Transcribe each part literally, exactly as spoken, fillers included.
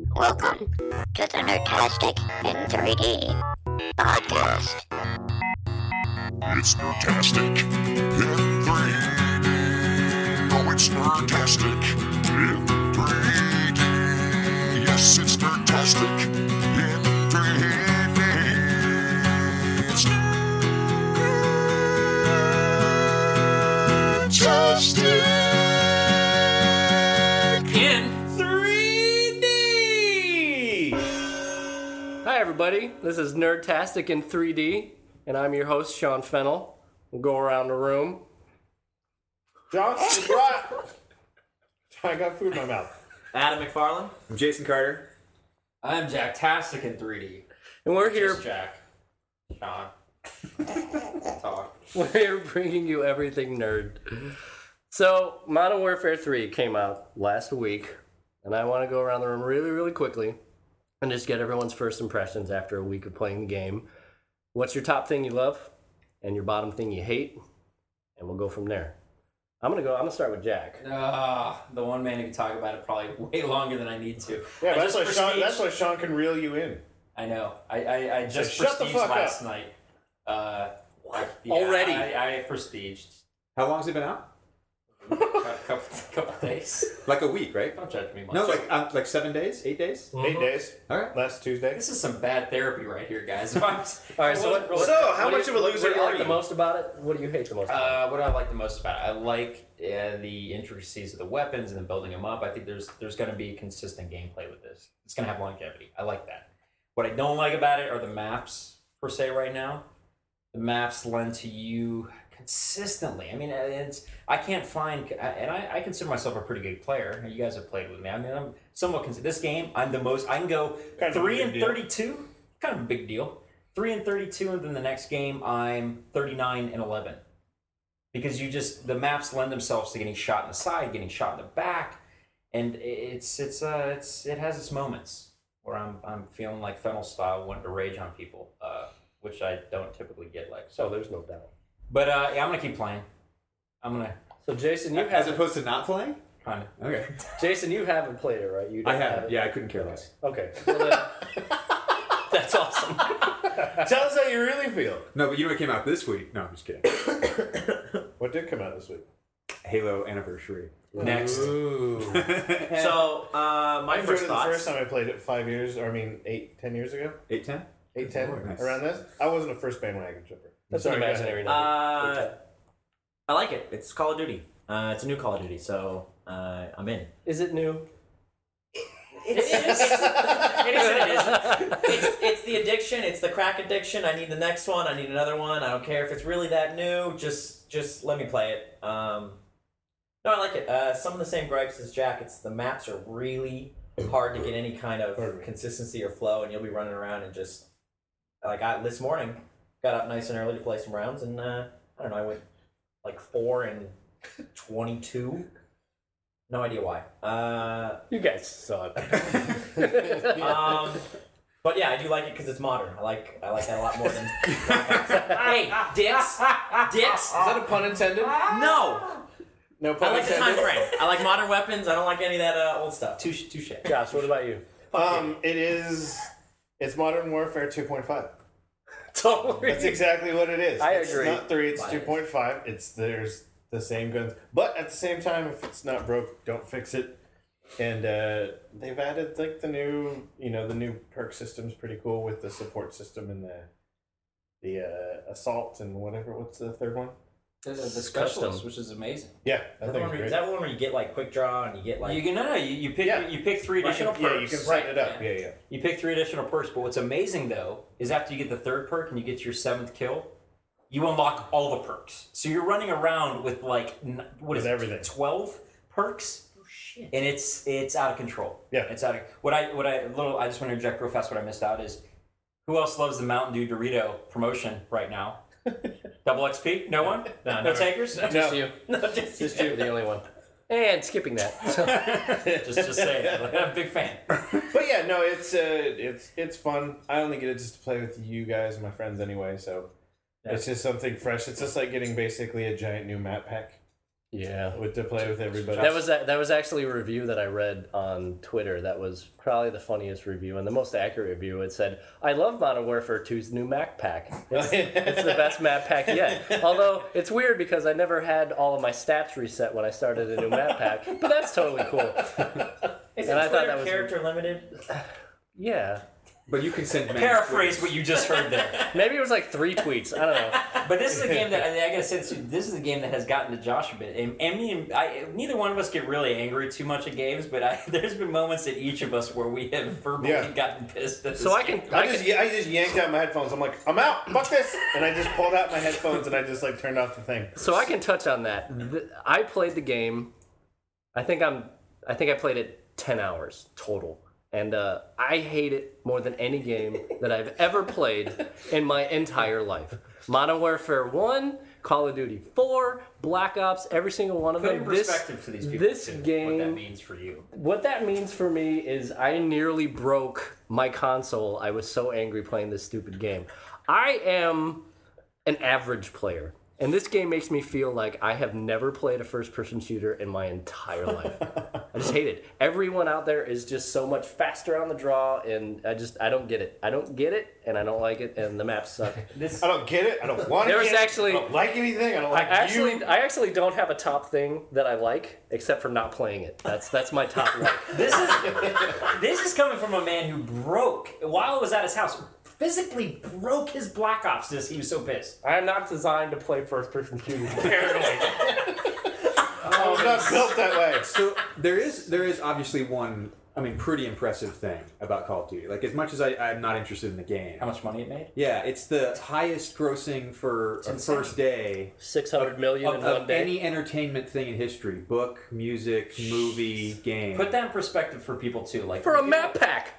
Welcome to the Nerdtastic in three D podcast. It's Nerdtastic in three D. Oh, it's Nerdtastic in three D. Yes, it's Nerdtastic in three D. It's Nerdtastic in three D. Hi everybody, this is Nerdtastic in three D, and I'm your host, Sean Fennel. We'll go around the room. John, you brought. I got food in my mouth. Adam McFarlane. I'm Jason Carter. I'm Jacktastic in three D. And we're here, Just Jack. Sean. Talk. we're here bringing you everything nerd. So, Modern Warfare three came out last week, and I want to go around the room really, really quickly and just get everyone's first impressions after a week of playing the game. What's your top thing you love, and your bottom thing you hate? And we'll go from there. I'm gonna go. I'm gonna start with Jack. Uh, the one man who can talk about it probably way longer than I need to. Yeah, I that's why just Sean. prestige- That's why Sean can reel you in. I know. I I, I just shut the prestiged fuck last up. night. Uh, I- yeah, Already? I, I prestiged. How long's it been out? a couple, couple days. Like a week, right? Don't judge me much. No, like uh, like seven days, eight days. Eight days. All right. Last Tuesday. This is some bad therapy right here, guys. If I'm, All right. So, what, what- So, how what do much you- of a what- loser What do you are like the you? most about it? What do you hate the most? About Uh, what do I like the most about it? I like uh, the intricacies of the weapons and then building them up. I think there's there's going to be consistent gameplay with this. It's going to have longevity. I like that. What I don't like about it are the maps, per se, right now. The maps lend to you consistently. I mean, it's I can't find, and I, I consider myself a pretty good player. You guys have played with me. I mean, I'm somewhat consistent. This game, I'm the most, I can go Kind of a three big and deal. thirty-two, kind of a big deal. three and thirty-two, and then the next game, I'm thirty-nine and eleven. Because you just, the maps lend themselves to getting shot in the side, getting shot in the back, and it's it's uh it's it has its moments where I'm I'm feeling like Fennel style, wanting to rage on people, uh, which I don't typically get like. So So, there's no doubt. but uh, yeah, I'm gonna keep playing. I'm gonna So, Jason, you As have opposed to not playing. kind of. Okay. Jason, you haven't played it, right? You I don't have haven't. it? Yeah, I couldn't care less. Okay. Well, then, that's awesome. Tell us how you really feel. No, but you know what came out this week? No, I'm just kidding. What did come out this week? Halo Anniversary. Next. Ooh. So, uh, my I enjoyed first it the thoughts. first time I played it five years, or I mean, eight, ten years ago. Eight ten. Eight, ten, Oh, nice. around this. I wasn't a first bandwagon jumper. That's Sorry, an go imaginary ahead. number. Uh, I like it. It's Call of Duty. Uh, it's a new Call of Duty, so uh, I'm in. Is it new? It is. It's, it is. and It isn't. It's, it's the addiction. It's the crack addiction. I need the next one. I need another one. I don't care if it's really that new. Just, just let me play it. Um, no, I like it. Uh, some of the same gripes as Jack. It's the maps are really hard to get any kind of Perfect. consistency or flow, and you'll be running around and just like I this morning got up nice and early to play some rounds, and uh, I don't know. I went like four and twenty-two. No idea why. Uh, You guys suck. um, but yeah, I do like it because it's modern. I like I like that a lot more than. Hey, dicks, dicks. Is that a pun intended? No, No pun I like the intended. time frame. I like modern weapons. I don't like any of that uh, old stuff. Touche, touche. Josh, what about you? Um, it is. It's Modern Warfare two point five. Totally. That's exactly what it is. I it's agree. not three, it's Bias. two point five. It's there's the same guns. But at the same time, if it's not broke, don't fix it. And uh, they've added like the new, you know, the new perk system's pretty cool with the support system and the the uh, assault and whatever. What's the third one? The, the Custom. specialist, which is amazing. Yeah, Is I that, the think one it's where, is great. that one where you get like quick draw and you get like you can no no you, you pick Yeah. you pick three Right. additional Yeah, perks. you can set Right, it up. Yeah, yeah. You pick three additional perks, but what's amazing though is after you get the third perk and you get your seventh kill, you unlock all the perks. So you're running around with like n- what is With it, everything. twelve perks, oh shit. and it's it's out of control. Yeah. it's out of what I what I little. I just want to interject real fast. What I missed out is who else loves the Mountain Dew Dorito promotion right now? Double X P? No one? No, No never. takers? No. Just you. no, just, Just you, the only one. And skipping that. So, just just say it. I'm a big fan. But yeah, no, it's uh, it's it's fun. I only get it just to play with you guys and my friends anyway, so Yeah. it's just something fresh. It's just like getting basically a giant new map pack. Yeah. with to play with everybody. That was that, that was actually a review that I read on Twitter. That was probably the funniest review and the most accurate review. It said, "I love Modern Warfare two's new map pack. It's, it's the best map pack yet." Although it's weird because I never had all of my stats reset when I started a new map pack, but that's totally cool. Is And it I thought Twitter that was- character limited? Oh, Yeah, But you can send many Paraphrase tweets. what you just heard there. maybe it was like three tweets. I don't know. But this is a game that I, I gotta say, this, this is a game that has gotten to Josh a bit. And, and me and I, neither one of us get really angry too much at games, but I, there's been moments in each of us where we have verbally Yeah. gotten pissed at this So I can, game. I I just can I just yanked out my headphones. I'm like, I'm out. Fuck this. And I just pulled out my headphones and I just like turned off the thing. so I can touch on that. Th- I played the game. I think I'm. I think I played it ten hours total. And uh, I hate it more than any game that I've ever played in my entire life. Modern Warfare one, Call of Duty four, Black Ops, every single one of Put them. in This, perspective to these people, this too, what that game, means for you. what that means for me is I nearly broke my console. I was so angry playing this stupid game. I am an average player. And this game makes me feel like I have never played a first-person shooter in my entire life. I just hate it. Everyone out there is just so much faster on the draw, and I just I don't get it. I don't get it, and I don't like it, and the maps suck. This I don't get it. I don't want to There was get actually- it. I don't like anything. I don't I like actually you. I actually don't have a top thing that I like except for not playing it. That's that's my top like. This is this is coming from a man who broke while it was at his house. Physically broke his Black Ops. This he was so pissed. I am not designed to play first-person shooters. Apparently. I was not built that way. So there is there is obviously one, I mean, pretty impressive thing about Call of Duty. Like, as much as I, I'm not interested in the game. How much money it made? Yeah, it's the highest grossing for a insane. first day Six hundred million of, in of one day. any entertainment thing in history. Book, music, movie, game. Put that in perspective for people too. Like For a map pack.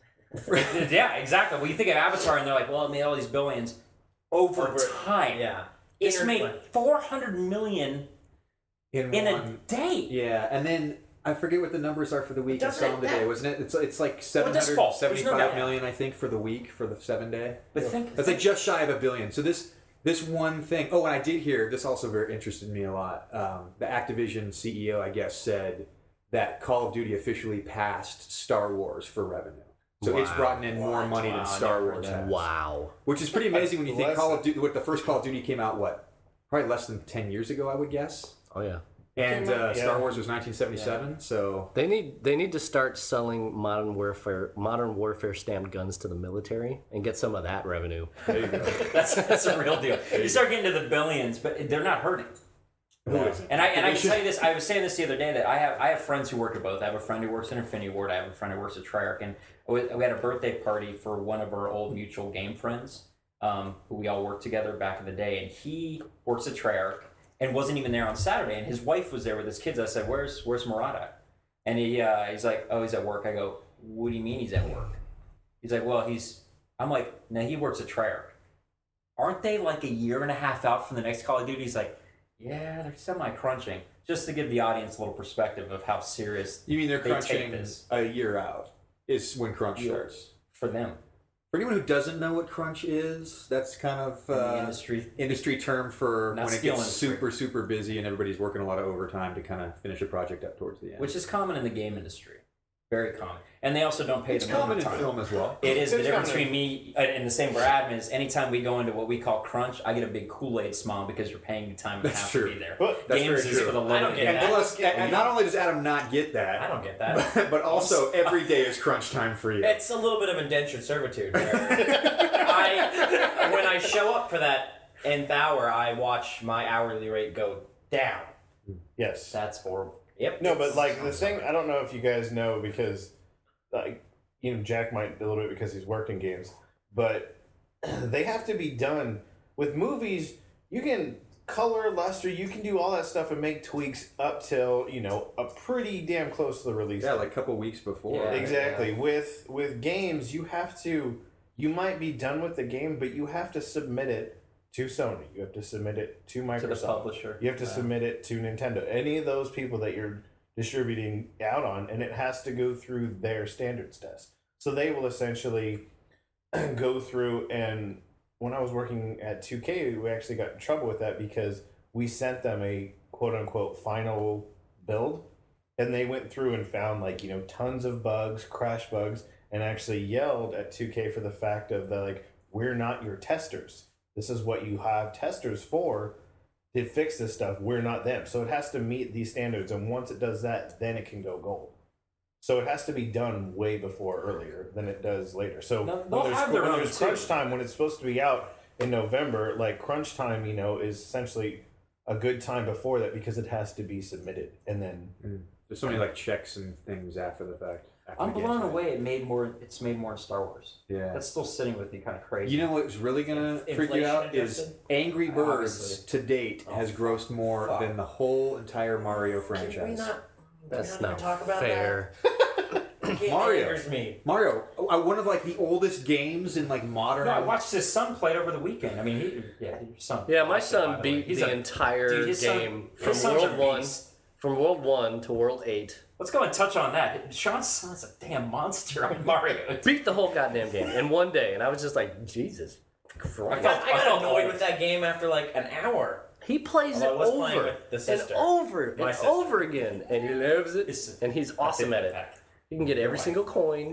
Yeah, exactly. Well, you think of Avatar, and they're like, "Well, it made all these billions over, Over- time." Yeah. It's made Interplay. four hundred million in, in one. a day. Yeah, and then I forget what the numbers are for the week. I Doesn't saw it- them today, that- wasn't it? It's it's like seven this hundred fall, there's no seventy-five doubt. million, I think, for the week for the seven day. But think, That's like just shy of a billion. So this this one thing. Oh, and I did hear this also very interested me a lot. Um, the Activision C E O, I guess, said that Call of Duty officially passed Star Wars for revenue. So it's Wow. brought in more What? money Wow, than I Star never heard Wars that. has. Wow. Which is pretty amazing when you think Bless Call it. of Duty. What the first Call of Duty came out? What? Probably less than ten years ago, I would guess. Oh yeah. And uh, Yeah. Star Wars was nineteen seventy-seven. So They need they need to start selling modern warfare modern warfare stamped guns to the military and get some of that revenue. there you go. that's that's a real deal. You start getting to the billions, but they're not hurting. Who isn't? And I and I They can should- tell you this. I was saying this the other day that I have I have friends who work at both. I have a friend who works in Infinity Ward. I have a friend who works at Treyarch, and we we had a birthday party for one of our old mutual game friends, um, who we all worked together back in the day. And he works at Treyarch and wasn't even there on Saturday. And his wife was there with his kids. I said, "Where's Where's Murata?" And he uh, he's like, "Oh, he's at work." I go, "What do you mean he's at work?" He's like, "Well, he's." I'm like, "No, he works at Treyarch. Aren't they like a year and a half out from the next Call of Duty?" He's like, "Yeah, they're semi-crunching." Just to give the audience a little perspective of how serious You mean they're They take crunching this. a year out? Is when crunch Yeah. starts. for them For anyone who doesn't know what crunch is, that's kind of in the uh, industry. industry term for Not when it skill gets industry. super super busy and everybody's working a lot of overtime to kind of finish a project up towards the end. Which is common in the game industry. Very common. And they also don't pay it's them common in overtime. film as well. It is the It's difference common. between me uh, and the same where Adam is. Anytime we go into what we call crunch, I get a big Kool-Aid smile because you're paying me time and a That's half true. to be there. But That's Games very is true. for the I low don't end. get And, that. plus, and, and not only does Adam not get I that, don't get that. but also every day is crunch time for you. It's a little bit of indentured servitude. Where I, when I show up for that nth hour, I watch my hourly rate go down. yes. That's horrible. Yep. No, but like the thing, I don't know if you guys know because, like, you know, Jack might a little bit because he's worked in games, but they have to be done with movies. You can color, luster, you can do all that stuff and make tweaks up till you know a pretty damn close to the release. yeah, date. like a couple weeks before. Yeah. Exactly. With with games, you have to. You might be done with the game, but you have to submit it to Sony. You have to submit it to Microsoft. To the publisher. You have to Yeah. submit it to Nintendo. Any of those people that you're distributing out on, and it has to go through their standards test. So they will essentially go through and when I was working at two K, we actually got in trouble with that because we sent them a quote unquote final build, and they went through and found like you know tons of bugs, crash bugs, and actually yelled at two K for the fact of the like we're not your testers. This is what you have testers for to fix this stuff. We're not them. So it has to meet these standards, and once it does that, then it can go gold. So it has to be done way before earlier than it does later. So They'll- when they'll there's, have their when own there's too. crunch time, when it's supposed to be out in November, like crunch time, you know, is essentially a good time before that because it has to be submitted, and then There's so many like checks and things after the fact. after I'm the blown game's away. It made more. It's made more in Star Wars. Yeah. That's still sitting with me, kind of crazy. You know what's really gonna Inf- freak you out inflation is adjusted? Angry Birds Obviously. to date Oh, has grossed more fuck. than the whole entire Mario Can we franchise. not? That's can we not talk about fair. that? It Mario. angers me. Mario, uh, one of like the oldest games in like modern. No, I watched his son play it over the weekend. I mean, he, yeah, your son. Yeah, my loves it, by son the beat way. He's the a- entire dude, his son- game his from son's a World One, beast. from World One to World Eight. Let's go and touch on that. Sean's son's a damn monster on Mario. Beat the whole goddamn game in one day, and I was just like, Jesus I Christ. got, I I got felt annoyed old. with that game after like an hour. He plays Although I it was playing over with the and sister. over and My sister. over again, and he loves it, It's- and he's awesome at it. He can get every single coin.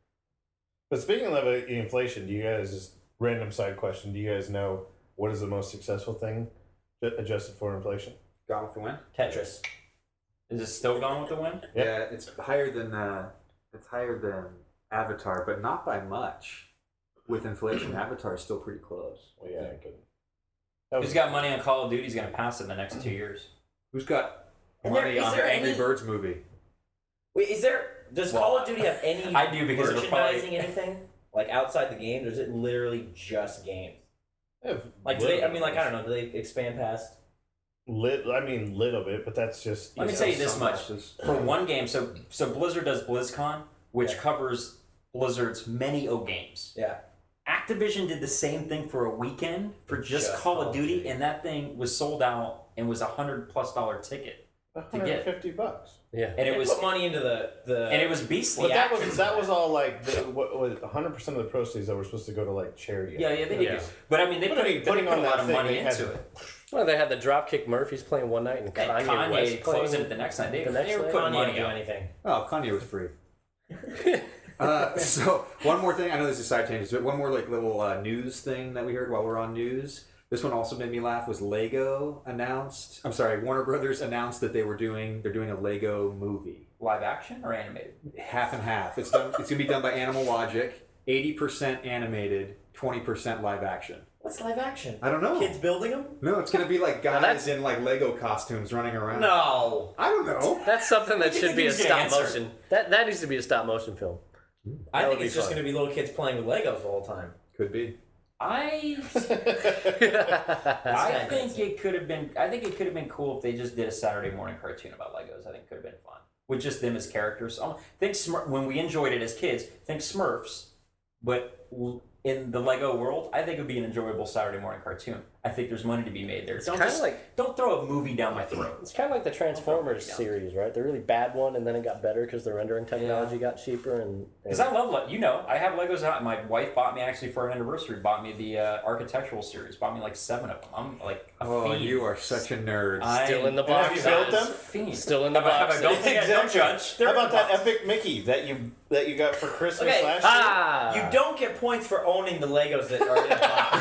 But speaking of uh, inflation, do you guys, just random side question, do you guys know what is the most successful thing ju- adjusted for inflation? Gone with the Wind. Tetris. Is it still going with the win? Yep. Yeah, it's higher than uh, it's higher than Avatar, but not by much. With inflation, Avatar is still pretty close. Well, yeah, I could. That Who's got money on Call of Duty? He's going to pass it in the next two years. Who's got And there- money is on there the Angry any- Birds movie? Wait, is there? Does Well, Call of Duty have any I do because it'll merchandising anything like outside the games, or is it literally just games? They have Like, do they? I little mean, like, I don't bit. know. Do they expand past? Lit, I mean, little bit, but that's just. Let me know, tell you this Some much. boxes. For one game, so so Blizzard does BlizzCon, which Yeah. covers Blizzard's many O games. Yeah. Activision did the same thing for a weekend for just, Just Call of Duty, and that thing was sold out and was a hundred plus dollar ticket, one hundred fifty bucks. Yeah. and it They was put money into the the. and it was beastly. But that action was that for was all like the, what was one hundred percent of the proceeds that were supposed to go to like charity. Yeah, yeah, they did. Yeah. But I mean, they But put, I mean, they putting put on a that lot of thing, money they had into to- it. Well, they had the Dropkick Murphys playing one night, and And Kanye, Kanye, West closing playing it the next night. They, the next they were night. putting Kanye money didn't do out. anything. Oh, Kanye was free. uh, so one more thing. I know this is side tangents, but one more like little uh, news thing that we heard while we're on news. This one also made me laugh. Was Lego announced? I'm sorry, Warner Brothers announced that they were doing they're doing a Lego movie, Live action or animated? half and half. It's done. It's gonna be done by Animal Logic, eighty percent animated, twenty percent live action. What's live action? I don't know. Kids building them? No, it's gonna be like Now guys that's- in like Lego costumes running around. No. I don't know. That's something that think should be a he's gonna stop answer. motion. That that needs to be a stop motion film. I That would think be it's just fun. going to be little kids playing with Legos the whole time. Could be. I That's I kinda think crazy. it could have been. I think it could have been cool if they just did a Saturday morning cartoon about Legos. I think it could have been fun with just them as characters. Oh, think Smur- when we enjoyed it as kids. Think Smurfs, but l- in the Lego world, I think it would be an enjoyable Saturday morning cartoon. I think there's money to be made there. Don't kinda just like- don't throw a movie down my throat. It's kind of like the Transformers Yeah. series, right? The really bad one, and then it got better because the rendering technology got cheaper. And, Because and I love, Le- you know, I have Legos out. My wife bought me actually for an anniversary. Bought me the uh, architectural series. Bought me like seven of them. I'm like a Oh, fiend. you are such a nerd. I'm Still in the have box. you built them? Fiend. Still in the Have I- have box. I built them? Yeah, don't judge. They're How in about the that box. epic Mickey that you that you got for Christmas Okay, last ah, You don't get points for owning the Legos that are in the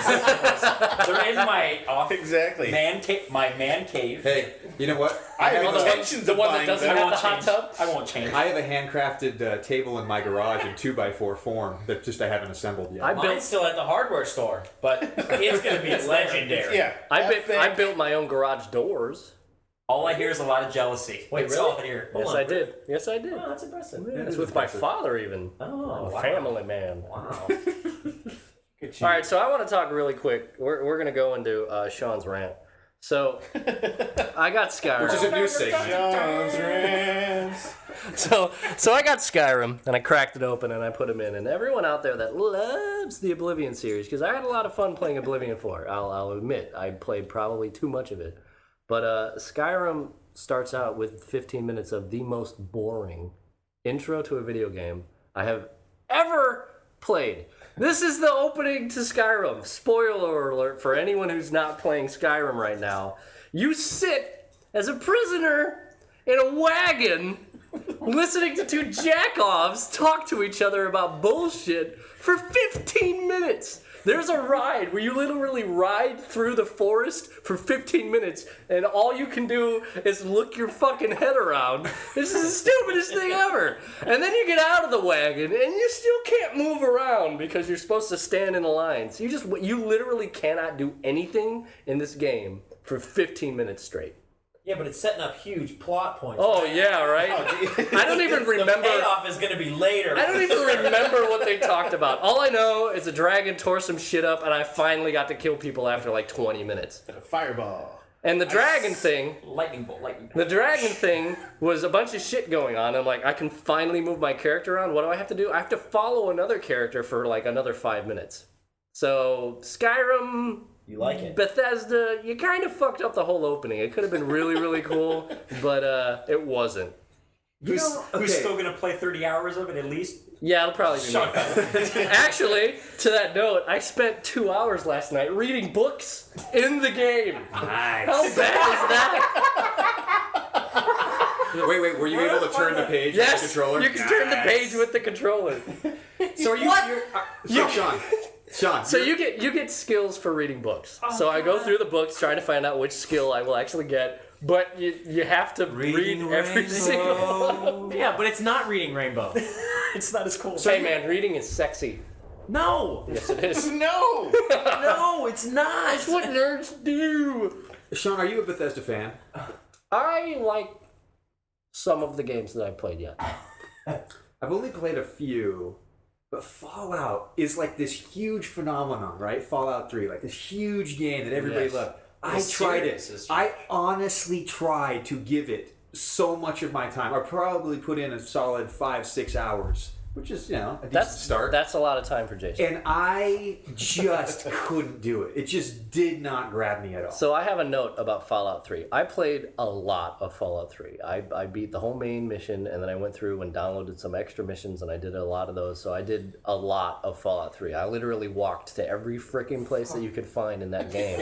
box. They're in my off year? Exactly. man cave. My man cave. Hey, you know what? I have Oh, the one- intentions the of one that buying doesn't them. I have won't the hot change. tub? I won't change. I have a handcrafted uh, table in my garage in two by four form that just I haven't assembled yet. I Mine's built. still at the hardware store, but it's going to be legendary. Yeah. I built. epic. I built my own garage doors. All I hear is a lot of jealousy. Wait, That's really? all I hear. Hold yes, on. I did. Yes, I did. Oh, that's impressive. Yeah, it's is with my impressive. father, even. Oh, A wow. family man. Wow. Look at you. All right, so I want to talk really quick. We're, we're going to go into uh, Sean's rant. So, I got Skyrim. Which is a new segment. John's Rams. so, so I got Skyrim, and I cracked it open, and I put them in. And everyone out there that loves the Oblivion series, because I had a lot of fun playing Oblivion four. I'll, I'll admit, I played probably too much of it. But uh, Skyrim starts out with fifteen minutes of the most boring intro to a video game I have ever played. This is the opening to Skyrim. Spoiler alert for anyone who's not playing Skyrim right now. You sit as a prisoner in a wagon listening to two jack-offs talk to each other about bullshit for fifteen minutes. There's a ride where you literally ride through the forest for fifteen minutes, and all you can do is look your fucking head around. This is the stupidest thing ever. And then you get out of the wagon, and you still can't move around because you're supposed to stand in a line. So you just, you literally cannot do anything in this game for fifteen minutes straight. Yeah, but it's setting up huge plot points. Oh, yeah, right? I don't even remember. The payoff is going to be later. I don't even remember what they talked about. All I know is the dragon tore some shit up, and I finally got to kill people after like twenty minutes. Fireball. And the dragon thing, Lightning bolt, lightning bolt. the dragon thing was a bunch of shit going on. I'm like, I can finally move my character around. What do I have to do? I have to follow another character for like another five minutes. So Skyrim, You like it. Bethesda, you kind of fucked up the whole opening. It could have been really, really cool, but uh, it wasn't. Who's, know, who's okay. still gonna play thirty hours of it at least? Yeah, it'll probably be Shut me. Actually, to that note, I spent two hours last night reading books in the game. Nice. How bad is that? Wait, wait. Were you able to turn the page Yes, with the controller? you can turn the page with the controller. So are you? You're, uh, so Sean, Sean. So you're- you get you get skills for reading books. so I go through the books trying to find out which skill I will actually get. But you you have to Reading read every Rainbow. single one. Yeah, but it's not reading Rainbow. It's not as cool. Hey man, reading is sexy. No! Yes, it is. No! No, it's not! That's what nerds do. Sean, are you a Bethesda fan? I like some of the games that I've played yet. I've only played a few, but Fallout is like this huge phenomenon, right? Fallout three, like this huge game that everybody Yes. loved. I The tried series it. is I honestly tried to give it so much of my time. I probably put in a solid five, six hours, which is, you know, a decent That's start. That's a lot of time for Jason. and I just couldn't do it. It just did not grab me at all. So I have a note about Fallout three. I played a lot of Fallout three. I, I beat the whole main mission, and then I went through and downloaded some extra missions, and I did a lot of those. So I did a lot of Fallout three. I literally walked to every freaking place that you could find in that game.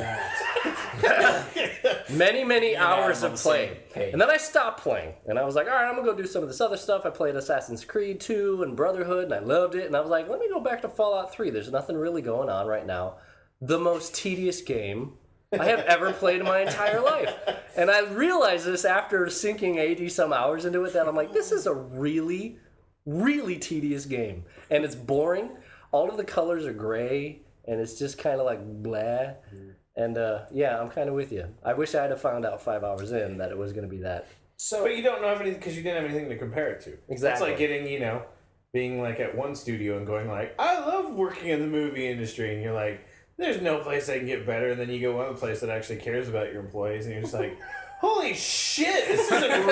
many, many and I hours am on of the same playing. page. And then I stopped playing, and I was like, all right, I'm going to go do some of this other stuff. I played Assassin's Creed two and Brotherhood, and I loved it. And I was like, let me go back to Fallout three. There's nothing really going on right now. The most tedious game I have ever played in my entire life. And I realized this after sinking eighty some hours into it, that I'm like, this is a really, really tedious game. And it's boring. All of the colors are gray, and it's just kind of like blah. And uh, yeah, I'm kind of with you. I wish I had found out five hours in that it was going to be that. So, but you don't know anything because you didn't have anything to compare it to. Exactly. It's like getting, you know, being like at one studio and going like, I love working in the movie industry, and you're like, there's no place I can get better, and then you go one place that actually cares about your employees, and you're just like, holy shit, this isn't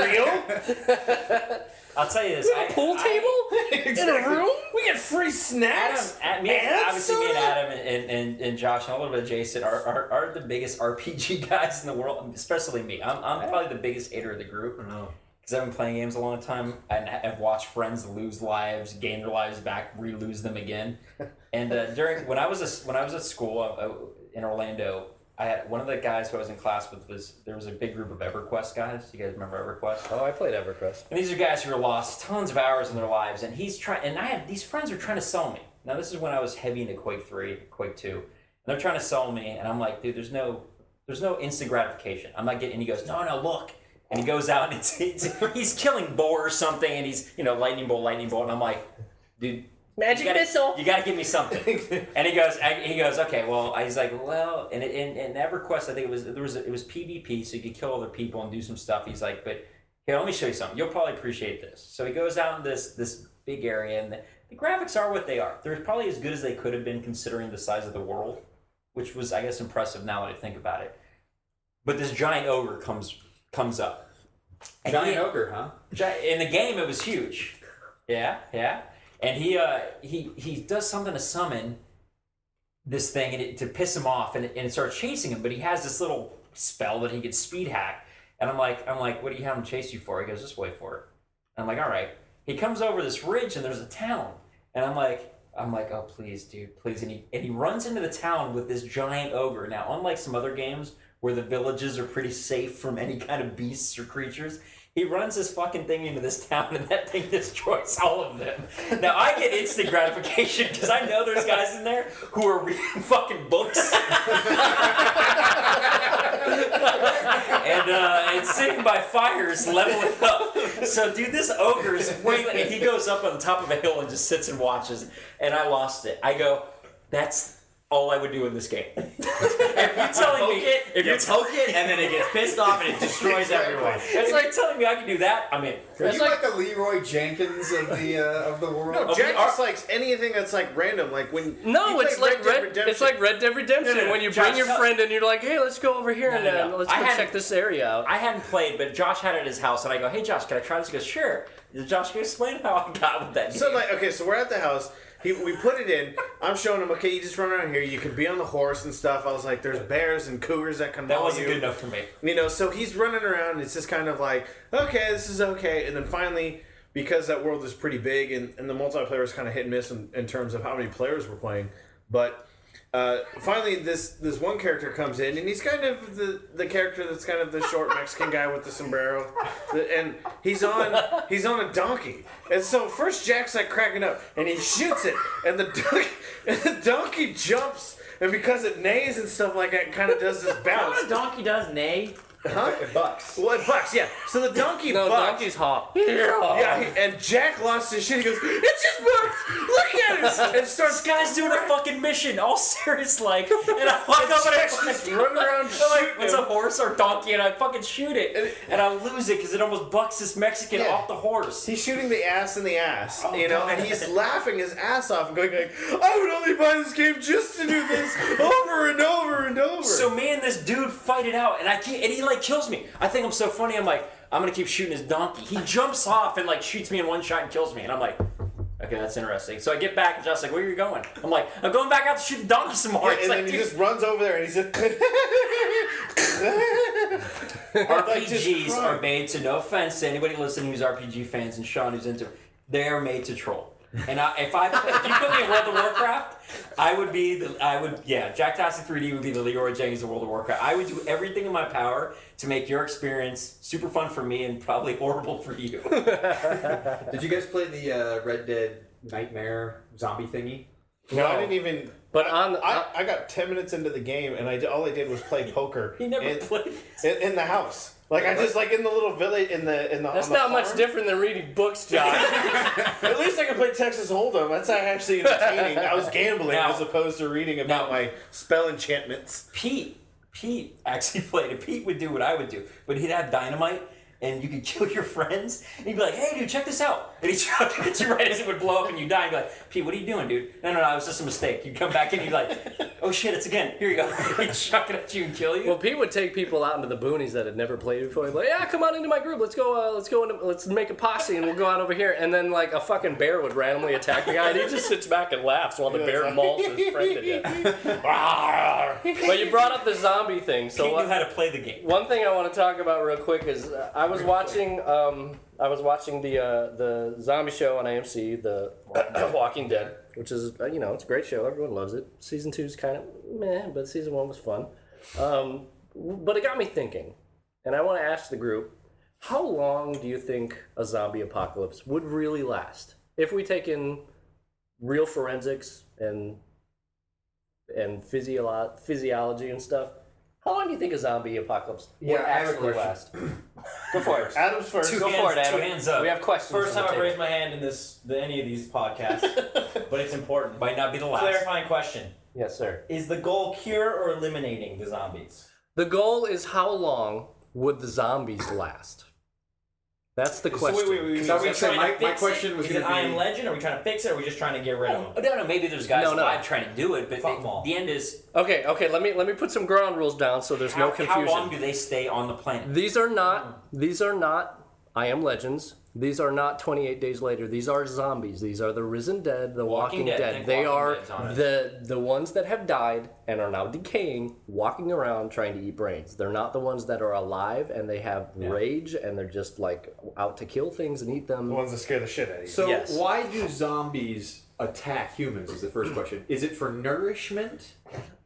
real. I'll tell you this. I, Pool I- table? In a room? We get free snacks. Adam, at me, and obviously, me and soda? Adam and, and, and Josh and a little bit of Jason are, are, are the biggest R P G guys in the world, especially me. I'm, I'm probably the biggest hater of the group because I've been playing games a long time and I've watched friends lose lives, gain their lives back, re-lose them again. And uh, during when I was a, when I was at school uh, in Orlando, I had one of the guys who I was in class with was there was a big group of EverQuest guys. You guys remember EverQuest? Oh, I played EverQuest. And these are guys who are lost tons of hours in their lives, and he's trying. And I have these friends are trying to sell me. Now this is when I was heavy into Quake three, Quake two, and they're trying to sell me, and I'm like, dude, there's no, there's no instant gratification. I'm not getting. And he goes, no, no, look, and he goes out and it's, it's he's killing boar or something, and he's you know lightning bolt, lightning bolt, and I'm like, dude. Magic you gotta, missile. You got to give me something. And he goes, I, he goes, okay. Well, he's like, well, and in, in EverQuest, I think it was there was a, it was PvP, so you could kill other people and do some stuff. He's like, but here, let me show you something. You'll probably appreciate this. So he goes out in this this big area, and the, the graphics are what they are. They're probably as good as they could have been considering the size of the world, which was, I guess, impressive now that I think about it. But this giant ogre comes comes up. And Giant he- ogre, huh? Gi- In the game, it was huge. Yeah, yeah. And he uh, he he does something to summon this thing and it, to piss him off, and it, and it starts chasing him. But he has this little spell that he can speed hack. And I'm like, I'm like, what do you have him chase you for? He goes, just wait for it. And I'm like, all right. He comes over this ridge and there's a town. And I'm like, I'm like, oh please, dude, please. And he and he runs into the town with this giant ogre. Now, unlike some other games where the villages are pretty safe from any kind of beasts or creatures. He runs this fucking thing into this town, and that thing destroys all of them. Now, I get instant gratification because I know there's guys in there who are reading fucking books. and, uh, and sitting by fires, leveling up. So, dude, this ogre is way... And he goes up on the top of a hill and just sits and watches, and I lost it. I go, that's... all I would do in this game. If you're telling me, it, if you you're poke it, and then it gets pissed off and it destroys everyone. it's like telling me I can do that. I mean, Are It's you like- like, the Leroy Jenkins of the uh, of the world? No, Okay, Jack our- just likes anything that's like random. Like when No, you it's play like Dead Red. Redemption. It's like Red Dead Redemption No, no, no, when you Josh, bring your no. friend and you're like, "Hey, let's go over here No, and no, uh, no. let's I go hadn't- check this area out." I hadn't played, but Josh had it at his house, and I go, "Hey, Josh, can I try this?" He goes, "Sure." Josh, can you explain how I got with that game? So like, okay, so we're at the house. He, we put it in. I'm showing him. Okay, you just run around here. You can be on the horse and stuff. I was like, there's bears and cougars that can that maul wasn't you. good enough for me. You know, so he's running around. And it's just kind of like, okay, this is okay. And then finally, because that world is pretty big and, and the multiplayer is kind of hit and miss in, in terms of how many players we're playing, but uh, finally this this one character comes in and he's kind of the, the character that's kind of the short Mexican guy with the sombrero, The- and he's on he's on a donkey. And so first Jack's like cracking up and he shoots it and the donkey, and the donkey jumps, and because it neighs and stuff like that, kind of does this bounce. What a donkey does neigh. Huh? It bucks. Well, it bucks, yeah. So the donkey no, bucks. donkey's hot. Yeah, he, and Jack lost his shit. He goes, "It just bucks! Look at it!" And starts This guy's doing a fucking mission, all serious like, and I walk up and I Jack's just running around I'm like, shooting it's a him. horse or donkey, and I fucking shoot it, and I lose it because it almost bucks this Mexican Yeah. off the horse. He's shooting the ass in the ass, Oh, you know, God. and he's laughing his ass off and going like, "I would only buy this game just to do this over and over and over." So me and this dude fight it out, and I keep, and he like kills me. I think I'm so funny. I'm like, I'm gonna keep shooting his donkey. He jumps off and like shoots me in one shot and kills me, and I'm like, okay, that's interesting. So I get back and Josh's like, where are you going? I'm like, I'm going back out to shoot the donkey some more. Yeah, It's and like, then he dude, just runs over there and he's just R P just Gs crying. are made to, no offense to anybody listening who's R P G fans and Sean who's into it, they are made to troll. And I, if I if you put me in World of Warcraft, I would be the I would yeah Jacktastic three D would be the Leroy Jenkins of World of Warcraft. I would do everything in my power to make your experience super fun for me and probably horrible for you. Did you guys play the uh, Red Dead Nightmare zombie thingy? No, I didn't even. But on- I, I got ten minutes into the game and I did- all I did was play poker. He never in, played. in, in the house. Like I just like in the little village in the in the. That's on the not much farm. different than reading books, Josh. At least I can play Texas Hold'em. That's actually entertaining. I was gambling Now- as opposed to reading about now- my spell enchantments. Pete, Pete actually played it. Pete would do what I would do, but he'd have dynamite, and you could kill your friends. And he'd be like, "Hey, dude, check this out!" And he'd chuck it at you right as it would blow up, and you die. And be like, "Pete, what are you doing, dude?" No, no, no, it was just a mistake. You'd come back and you'd be like, "Oh shit, it's again. Here you go." He'd chuck it at you and kill you. Well, Pete would take people out into the boonies that had never played before. He'd be like, "Yeah, come on into my group. Let's go. Uh, let's go. Into, let's make a posse, and we'll go out over here." And then like a fucking bear would randomly attack the guy, and he just sits back and laughs while the bear mauls his friend to death. But you brought up the zombie thing, so Pete what- knew how to play the game. one thing I want to talk about real quick is uh, I was watching um, I was watching the uh, the zombie show on A M C, the Walking Dead, which is uh, you know it's a great show. Everyone loves it. Season two's kind of meh, but season one was fun. Um, but it got me thinking, and I want to ask the group: how long do you think a zombie apocalypse would really last if we take in real forensics and and physio- physiology and stuff? How long do you think a zombie apocalypse would Yeah, I have a actually question. last? Go for it. Adam's first. Two Go hands, for it, Adam. two hands up. We have questions. First on time the I've table. raised my hand in this the, any of these podcasts, but it's important. Might not be the last. Clarifying question: Yes, sir. is the goal cure or eliminating the zombies? The goal is how long would the zombies last? That's the So question. wait, wait, wait. So I Are we would say trying my, to my fix question it? was Is going it to I be. Am Legend? Are we trying to fix it? Or are we just trying to get rid of Oh, them? no, no, maybe there's guys No, no. alive trying to do it, but Fuck they- 'em all. the end is Okay, okay. Let me let me put some ground rules down so there's how, no confusion. how long do they stay on the planet? These are not. These are not. I Am Legends. These are not twenty-eight Days Later. These are zombies. These are the Risen Dead, the Walking, Walking Dead. Dead. Think They Walking are Dead's on it. the the ones that have died and are now decaying, walking around trying to eat brains. They're not the ones that are alive and they have rage and they're just like out to kill things and eat them. The ones that scare the shit out of you. So Yes. why do zombies attack humans? Is the first question. Is it for nourishment?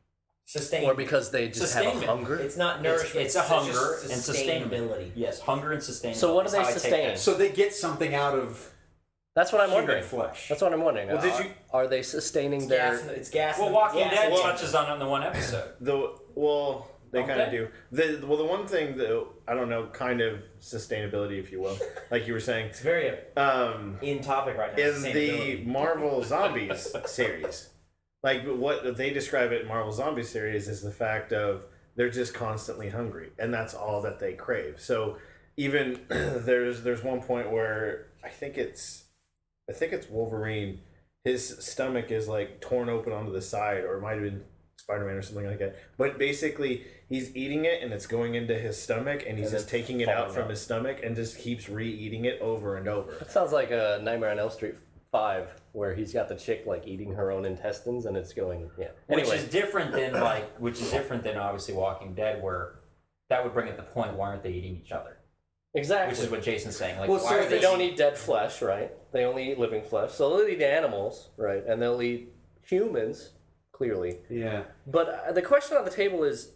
Sustain. or because they just have a Sustainment. hunger? It's not It's, nourishment. it's a just hunger and sustainability. sustainability. Yes, hunger and sustainability. So what do is they how I take sustain? that. So they get something out of That's what I'm human wondering. flesh. That's what I'm wondering. Well, did are, you- are they sustaining It's their? gas. in- It's gas. Well, in- Walking gas Dead in- touches on it in the one episode. The well, they Don't kind of they? do. The well, the one thing that I don't know, kind of sustainability, if you will, like you were saying, It's very um, in topic right now. in the sustainability. Marvel Zombies series, like what they describe it in Marvel Zombies series is the fact of they're just constantly hungry, and that's all that they crave. So even there's there's one point where I think it's I think it's Wolverine. His stomach is like torn open onto the side, or it might have been Spider-Man or something like that. But basically, he's eating it, and it's going into his stomach, and he's And just it's taking it out falling from out. his stomach, and just keeps re-eating it over and over. That sounds like a Nightmare on Elm Street five, where he's got the chick like eating her own intestines, and it's going. Yeah. Which Anyway, is different than like, which is different than obviously Walking Dead, where that would bring up the point: why aren't they eating each other? exactly. Which is what Jason's saying. Like, Well, why so are if They they don't eat dead flesh, right? They only eat living flesh. So they'll eat animals, right? And they'll eat humans, clearly. Yeah. But uh, the question on the table is,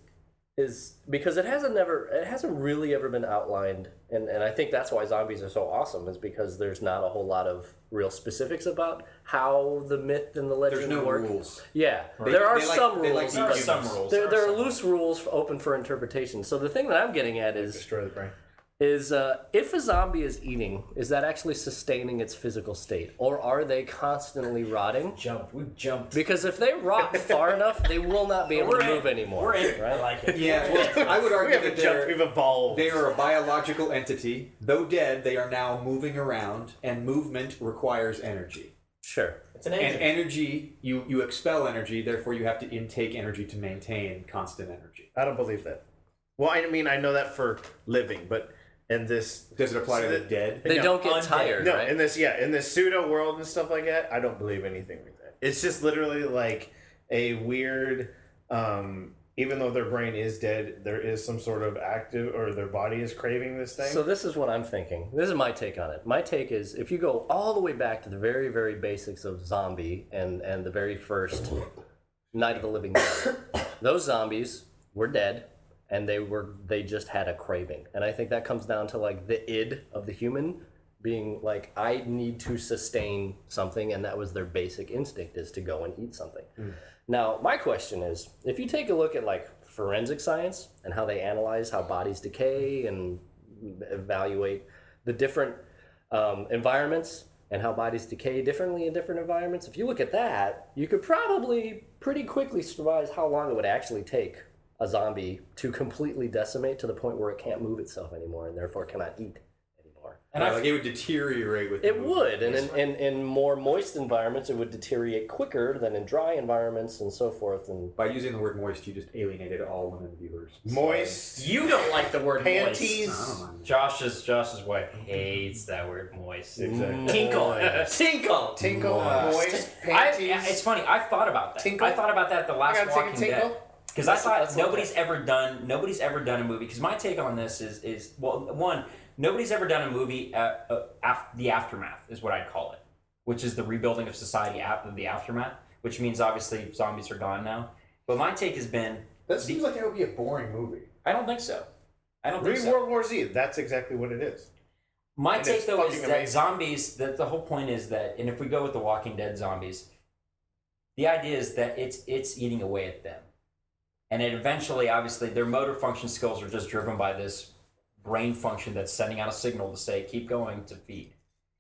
is because it hasn't never, it hasn't really ever been outlined, and, and I think that's why zombies are so awesome, is because there's not a whole lot of real specifics about how the myth and the legend There's no work. rules. Yeah, They- there are they like- some they like rules. There are but some rules. There, there are some loose rules open for interpretation. So the thing that I'm getting at is Destroy the brain. is uh, if a zombie is eating, is that actually sustaining its physical state, or are they constantly rotting? Jumped. We jumped. Because if they rot far enough, they will not be able We're to in. move anymore. We're in. I Right? like it. Yeah. Well, I would We argue haven't that jumped. they're, We've evolved. they are a biological entity. Though dead, they are now moving around, and movement requires energy. Sure. It's an And engine. energy, you, you expel energy, therefore you have to intake energy to maintain constant energy. I don't believe that. Well, I mean, I know that for living, but in this Does it apply to So the that- dead? They No, don't get undead. tired, no, right? in this yeah, in this pseudo world and stuff like that, I don't believe anything like that. It's just literally like a weird. Um, even though their brain is dead, there is some sort of active, or their body is craving this thing. So this is what I'm thinking. This is my take on it. My take is if you go all the way back to the very, very basics of zombie and, and the very first Night of the Living Dead, those zombies were dead and they were they just had a craving. And I think that comes down to like the id of the human being like, I need to sustain something, and that was their basic instinct, is to go and eat something. Now, my question is, if you take a look at like forensic science and how they analyze how bodies decay and evaluate the different um, environments and how bodies decay differently in different environments, if you look at that, you could probably pretty quickly surmise how long it would actually take a zombie to completely decimate to the point where it can't move itself anymore and therefore cannot eat anymore. And Yeah, I like it would deteriorate with the It movement. would, and in, in, in more moist environments, it would deteriorate quicker than in dry environments and so forth. And By using the word moist, you just alienated all women viewers. moist You don't like the word panties. I don't mind. Josh's Josh's wife hates that word moist. Exactly. Tinkle. Tinkle. Tinkle, Moist. moist, I, panties. it's funny. I thought about that. Tinkle? I thought about that at the last gotta take a Walking tinkle? Dead. Because I That's- thought that's what- nobody's ever done nobody's ever done a movie. Because my take on this is is well, one, nobody's ever done a movie. Uh, uh, af- the aftermath is what I'd call it, which is the rebuilding of society after the aftermath. Which means obviously zombies are gone now. But my take has been, That seems like that would be a boring movie. I don't think so. I don't think Read so. World War Z. That's exactly what it is. My And take it's though is fucking that amazing. zombies. That the whole point is that, and if we go with the Walking Dead zombies, the idea is that it's it's eating away at them, and it eventually, obviously, their motor function skills are just driven by this brain function that's sending out a signal to say keep going to feed.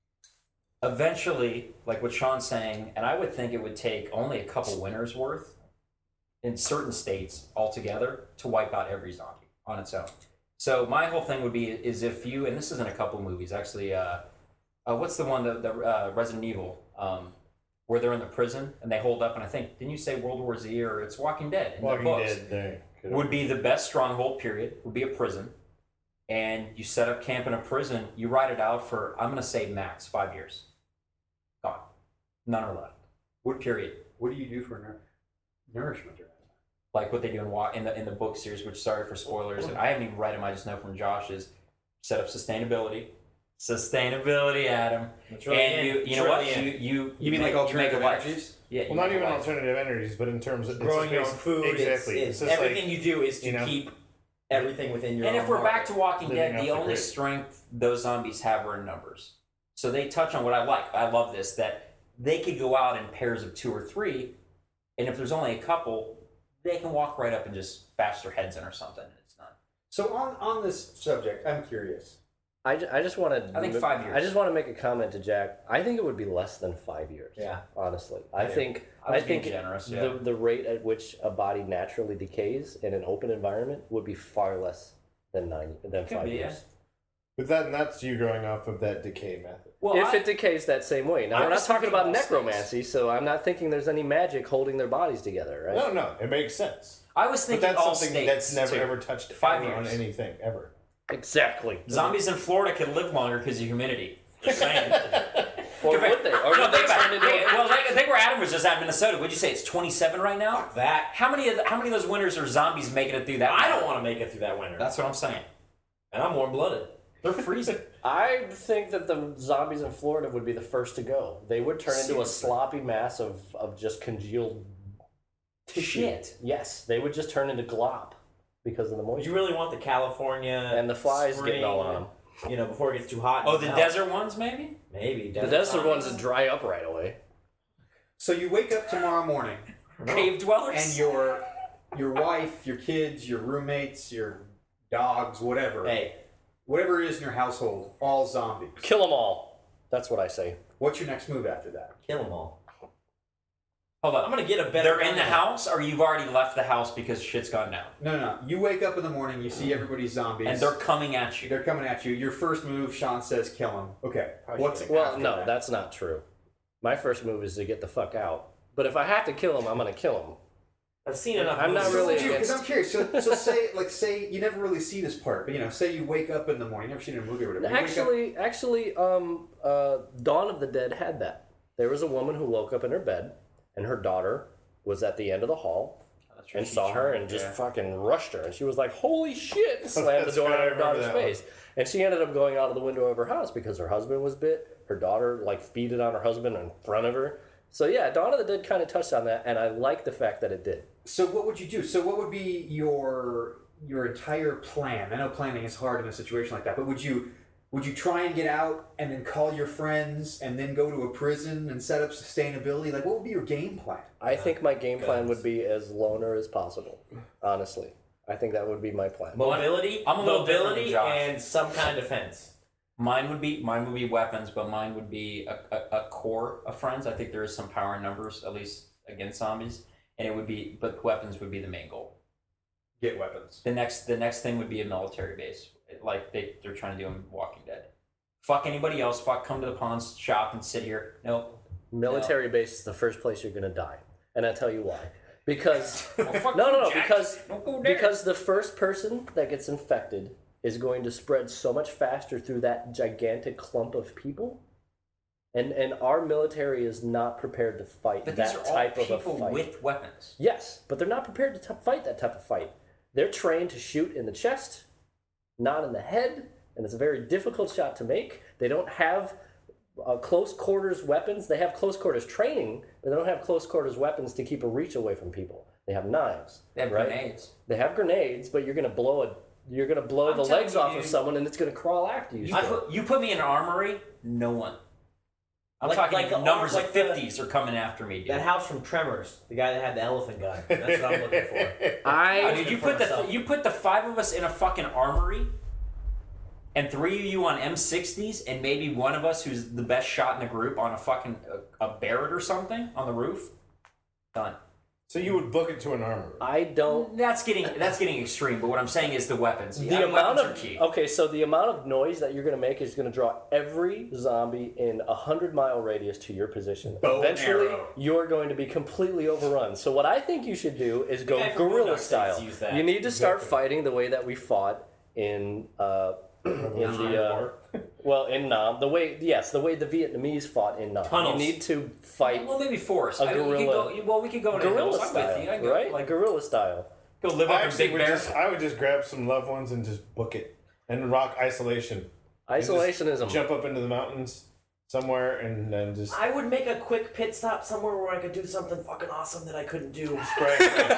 Eventually, like what Sean's saying, and I would think it would take only a couple winters worth in certain states altogether to wipe out every zombie on its own. So my whole thing would be is if you, and this is in a couple movies actually, uh, uh, what's the one, the, the uh, Resident Evil, um, where they're in the prison and they hold up, and I think, didn't you say World War Z or it's Walking Dead in Walking the books? Dead. There. Would be the best stronghold period, would be a prison. And you set up camp in a prison, you ride it out for, I'm going to say max, five years. Gone. None are left. What Period. What do you do for nour- nourishment? Or Like what they do in, Wa- in, the, in the book series, which, sorry for spoilers, and I haven't even read them, I just know from Josh, is set up sustainability, Sustainability, Adam. It's really and in. you, you It's know really what? in. You, you, You mean make, like you make a alternative life. energies? Yeah. you Well, not make a even life. alternative energies, but in terms of growing it's your just own food. Exactly. It's, It's it's, just everything like, you do is to you know, keep everything within your And own if we're market. back to Walking Living Dead, off the the only grid. strength those zombies have are in numbers. So they touch on what I like. I love this, that they could go out in pairs of two or three, and if there's only a couple, they can walk right up and just bash their heads in or something. And it's not. So on on this subject, I'm curious. I, ju- I just want to. I think five years. I just want to make a comment to Jack. I think it would be less than five years. Yeah. Honestly, I Yeah. think. I was I think being generous, the yeah. the rate at which a body naturally decays in an open environment would be far less than nine than Could five be, years. But that, that's you growing off of that decay method. Well, if I, it decays that same way. Now I we're not was talking thinking about those necromancy, so I'm not thinking there's any magic holding their bodies together, right? No, no, it makes sense. I was But thinking that's all something states, that's never too. ever touched Five ever on years. anything ever. Exactly. Zombies in Florida could live longer because of humidity. Just saying. Or would they? Or no, would they think about turn it. into Think- a- well, think, think where Adam was just at Minnesota. Would you say it's twenty-seven right now? that. How many of the, how many of those winters are zombies making it through that? I don't winter? want to make it through that winter. That's what I'm saying. and I'm warm blooded. They're freezing. I think that the zombies in Florida would be the first to go. They would turn into a Seriously? sloppy mass of, of just congealed tissue. Shit. Yes, they would just turn into glop because of the Would moisture. you really want the California And the flies spring, getting all on them. You know, before it gets too hot. Oh, and the melts? desert ones, maybe? Maybe The desert desert ones zombies? that dry up right away. So you wake up tomorrow morning, Cave dwellers? and your your wife, your kids, your roommates, your dogs, whatever, Hey, whatever it is in your household, all zombies. Kill them all. That's what I say. What's your next move after that? kill them all. Hold I'm on. gonna get a better. They're in gun the than- house, or you've already left the house because shit's gone down? No, no, no. You wake up in the morning, you see everybody's zombies, And they're coming at you. they're coming at you. Your first move, Sean says, kill them. Okay. Probably What's should've- Well, after no, that? that's not true. My first move is to get the fuck out. But if I have to kill them, I'm going to kill them. I've seen enough. I'm not movies. really Because against- I'm curious. So, so say, like, say you never really see this part, but you know, say you wake up in the morning. You've never seen a movie or whatever. You wake up- Actually, actually, um, uh, Dawn of the Dead had that. There was a woman who woke up in her bed, and her daughter was at the end of the hall and saw her and just Yeah. fucking rushed her. And she was like, "Holy shit!" Slammed the That's door right, in I her remember daughter's that one. face. And she ended up going out of the window of her house because her husband was bit. Her daughter like beat it on her husband in front of her. So yeah, Dawn of the Dead kind of touched on that, and I like the fact that it did. So what would you do? So what would be your your entire plan? I know planning is hard in a situation like that, but would you would you try and get out and then call your friends and then go to a prison and set up sustainability? Like, what would be your game plan? I think my game plan guns. would be as loner as possible. Honestly, I think that would be my plan. mobility, I'm a little different than mobility, Josh. and some kind of defense. Mine would be mine would be weapons, but mine would be a, a, a core of friends. I think there is some power in numbers, at least against zombies, and it would be, but weapons would be the main goal. Get weapons. The next the next thing would be a military base, like they they're trying to do in Walking Dead. Fuck anybody else. Fuck come to the pawn shop and sit here. Nope. Military base is the first place you're going to die, and I'll tell you why. Because Well, fuck no, you, no, no, Jack. because Don't go there. because the first person that gets infected is going to spread so much faster through that gigantic clump of people, and and our military is not prepared to fight But that these are all type of a people fight. with weapons. Yes, but they're not prepared to t- fight that type of fight. They're trained to shoot in the chest, not in the head, and it's a very difficult shot to make. They don't have uh, close quarters weapons. They have close quarters training, but they don't have close quarters weapons to keep a reach away from people. They have knives. They have right? grenades. They have grenades, but you're gonna blow a you're gonna blow I'm the telling legs you, off of dude. someone, and it's gonna crawl after you. You still. put, you put me in an armory, no one. I'm Like- talking like the numbers arm- of like the- fifties are coming after me, dude. That house from Tremors, the guy that had the elephant gun. That's what I'm looking for. I Oh, dude, you for put the myself. you put the five of us in a fucking armory, and three of you on M sixties, and maybe one of us who's the best shot in the group on a fucking a, a Barrett or something on the roof. Done. So you would book it to an armor. I don't. That's getting that's getting extreme. But what I'm saying is the weapons. The Yeah, amount weapons are of key. okay, so the amount of noise that you're going to make is going to draw every zombie in a hundred mile radius to your position. Bow and Eventually, arrow. you're going to be completely overrun. So what I think you should do is go guy from guerrilla Boondock style. Saints used that. You need to start Exactly. fighting the way that we fought in uh, in the uh, War. well in Nam. The way yes, the way the Vietnamese fought in Nam. Tunnels. You need to fight Well, maybe force. A I mean, we could guerrilla- go, well, we could go into guerrilla hills. I'm style, with you. I go, right? Like guerrilla style. go live I up in actually Big would Bear. just I would just grab some loved ones and just book it and rock isolation. Isolationism. Jump up into the mountains somewhere and then just I would make a quick pit stop somewhere where I could do something fucking awesome that I couldn't do. spray.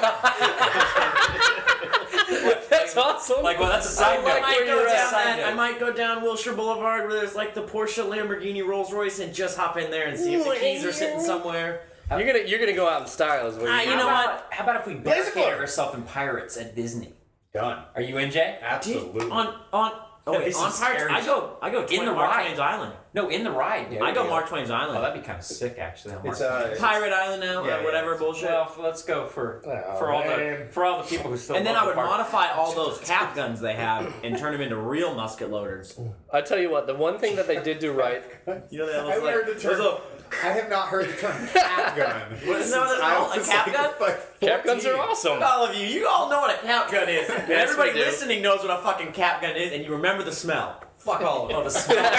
That's awesome. Like, well, that's a I side might, note. go You're a down side that, note. I might go down Wilshire Boulevard where there's like the Porsche, Lamborghini, Rolls Royce, and just hop in there and see if the keys are sitting somewhere. You're gonna you're gonna go out in style, is what Ah, you're you How know about, what? How about if we Blaze barricade Club. ourselves in pirates at Disney? Done. Are you in, Jay? Absolutely. On on oh That'd wait, be on some Pirates, scary I go I go In in the the Mark ride. Twain's Island. No, in the ride. I go go. Mark Twain's Island. Oh, that'd be kind of sick, actually. on It's, Mark uh, Twain. Pirate Island now, Yeah, or whatever yeah. bullshit. Well, f- let's go for Oh, for all the man. for all the people who still. and then love I would the park. modify all those cap guns they have and turn them into real musket loaders. I tell you what, the one thing that they did do right. You know that I was like heard the term. those little- I have not heard the term cap gun. Isn't that what it's called? A cap gun? Cap guns are awesome. All of you, you all know what a cap gun is. And Yes, everybody we do. listening knows what a fucking cap gun is, and you remember the smell. Fuck all of Oh, it. the smell. was,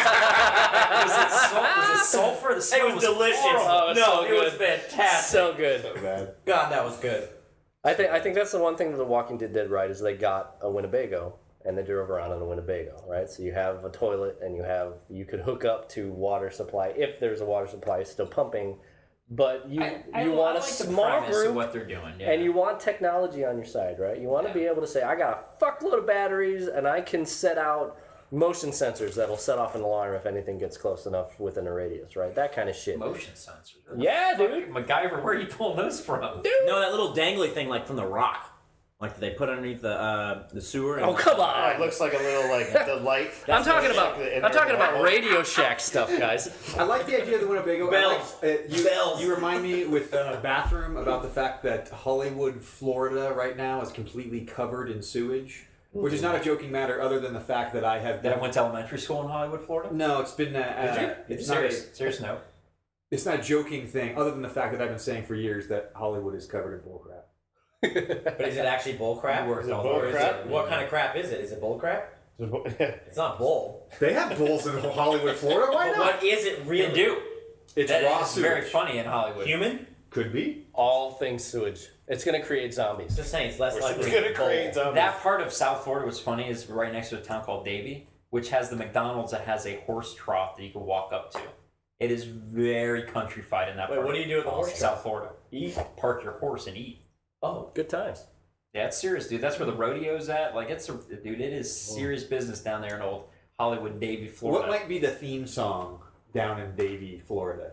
it sul- was it sulfur? The smell It was delicious. horrible. Oh, it's no, so it was good. fantastic. So good. so bad. God, that was good. I think I think that's the one thing that The Walking Dead did right is they got a Winnebago and they drove around in a Winnebago, right? So you have a toilet and you have you could hook up to water supply if there's a water supply still pumping, but you I, I, you I want like a the small premise of group what they're doing, yeah. and you want technology on your side, right? You want to Yeah. be able to say I got a fuckload of batteries and I can set out motion sensors that'll set off an alarm if anything gets close enough within a radius, right? That kind of shit. motion sensors. Yeah, dude. MacGyver, where are you pulling those from? No, that little dangly thing, like from the rock, like that they put underneath the uh, the sewer. Oh, come Oh, on. it looks like a little like the light. I'm talking about Like the I'm talking about inner- Radio Shack stuff, guys. I like the idea of the Winnebago. I Bells. like- uh, you, Bells. you remind me with uh, bathroom about the fact that Hollywood, Florida, right now is completely covered in sewage, which is not a joking matter, other than the fact that I have. That I Been, went to elementary school in Hollywood, Florida. no, it's been. Uh, uh, it's not. A, serious, serious note. it's not a joking thing, other than the fact that I've been saying for years that Hollywood is covered in bullcrap. But is it actually bull crap? You worked Is it all bull over. Or is crap? it, what kind of crap is it? Is it bull crap? Yeah. It's not bull. They have bulls in Hollywood, Florida. Why But not? what is it really? They do. It's That raw is sewage. very funny in Hollywood. Human? Could be. All things sewage. It's gonna create zombies. Just saying, it's less It's likely. gonna to be bull. create zombies. That part of South Florida was funny is right next to a town called Davie, which has the McDonald's that has a horse trough that you can walk up to. It is very countrified in that Wait, part. what do you do with the of horse South Florida. Eat. Park your horse and eat. Oh, Good times. Yeah, it's serious, dude. That's where the rodeo's at. Like, it's a dude. It is serious business down there in old Hollywood, Davie, Florida. What might be the theme song down in Davie, Florida?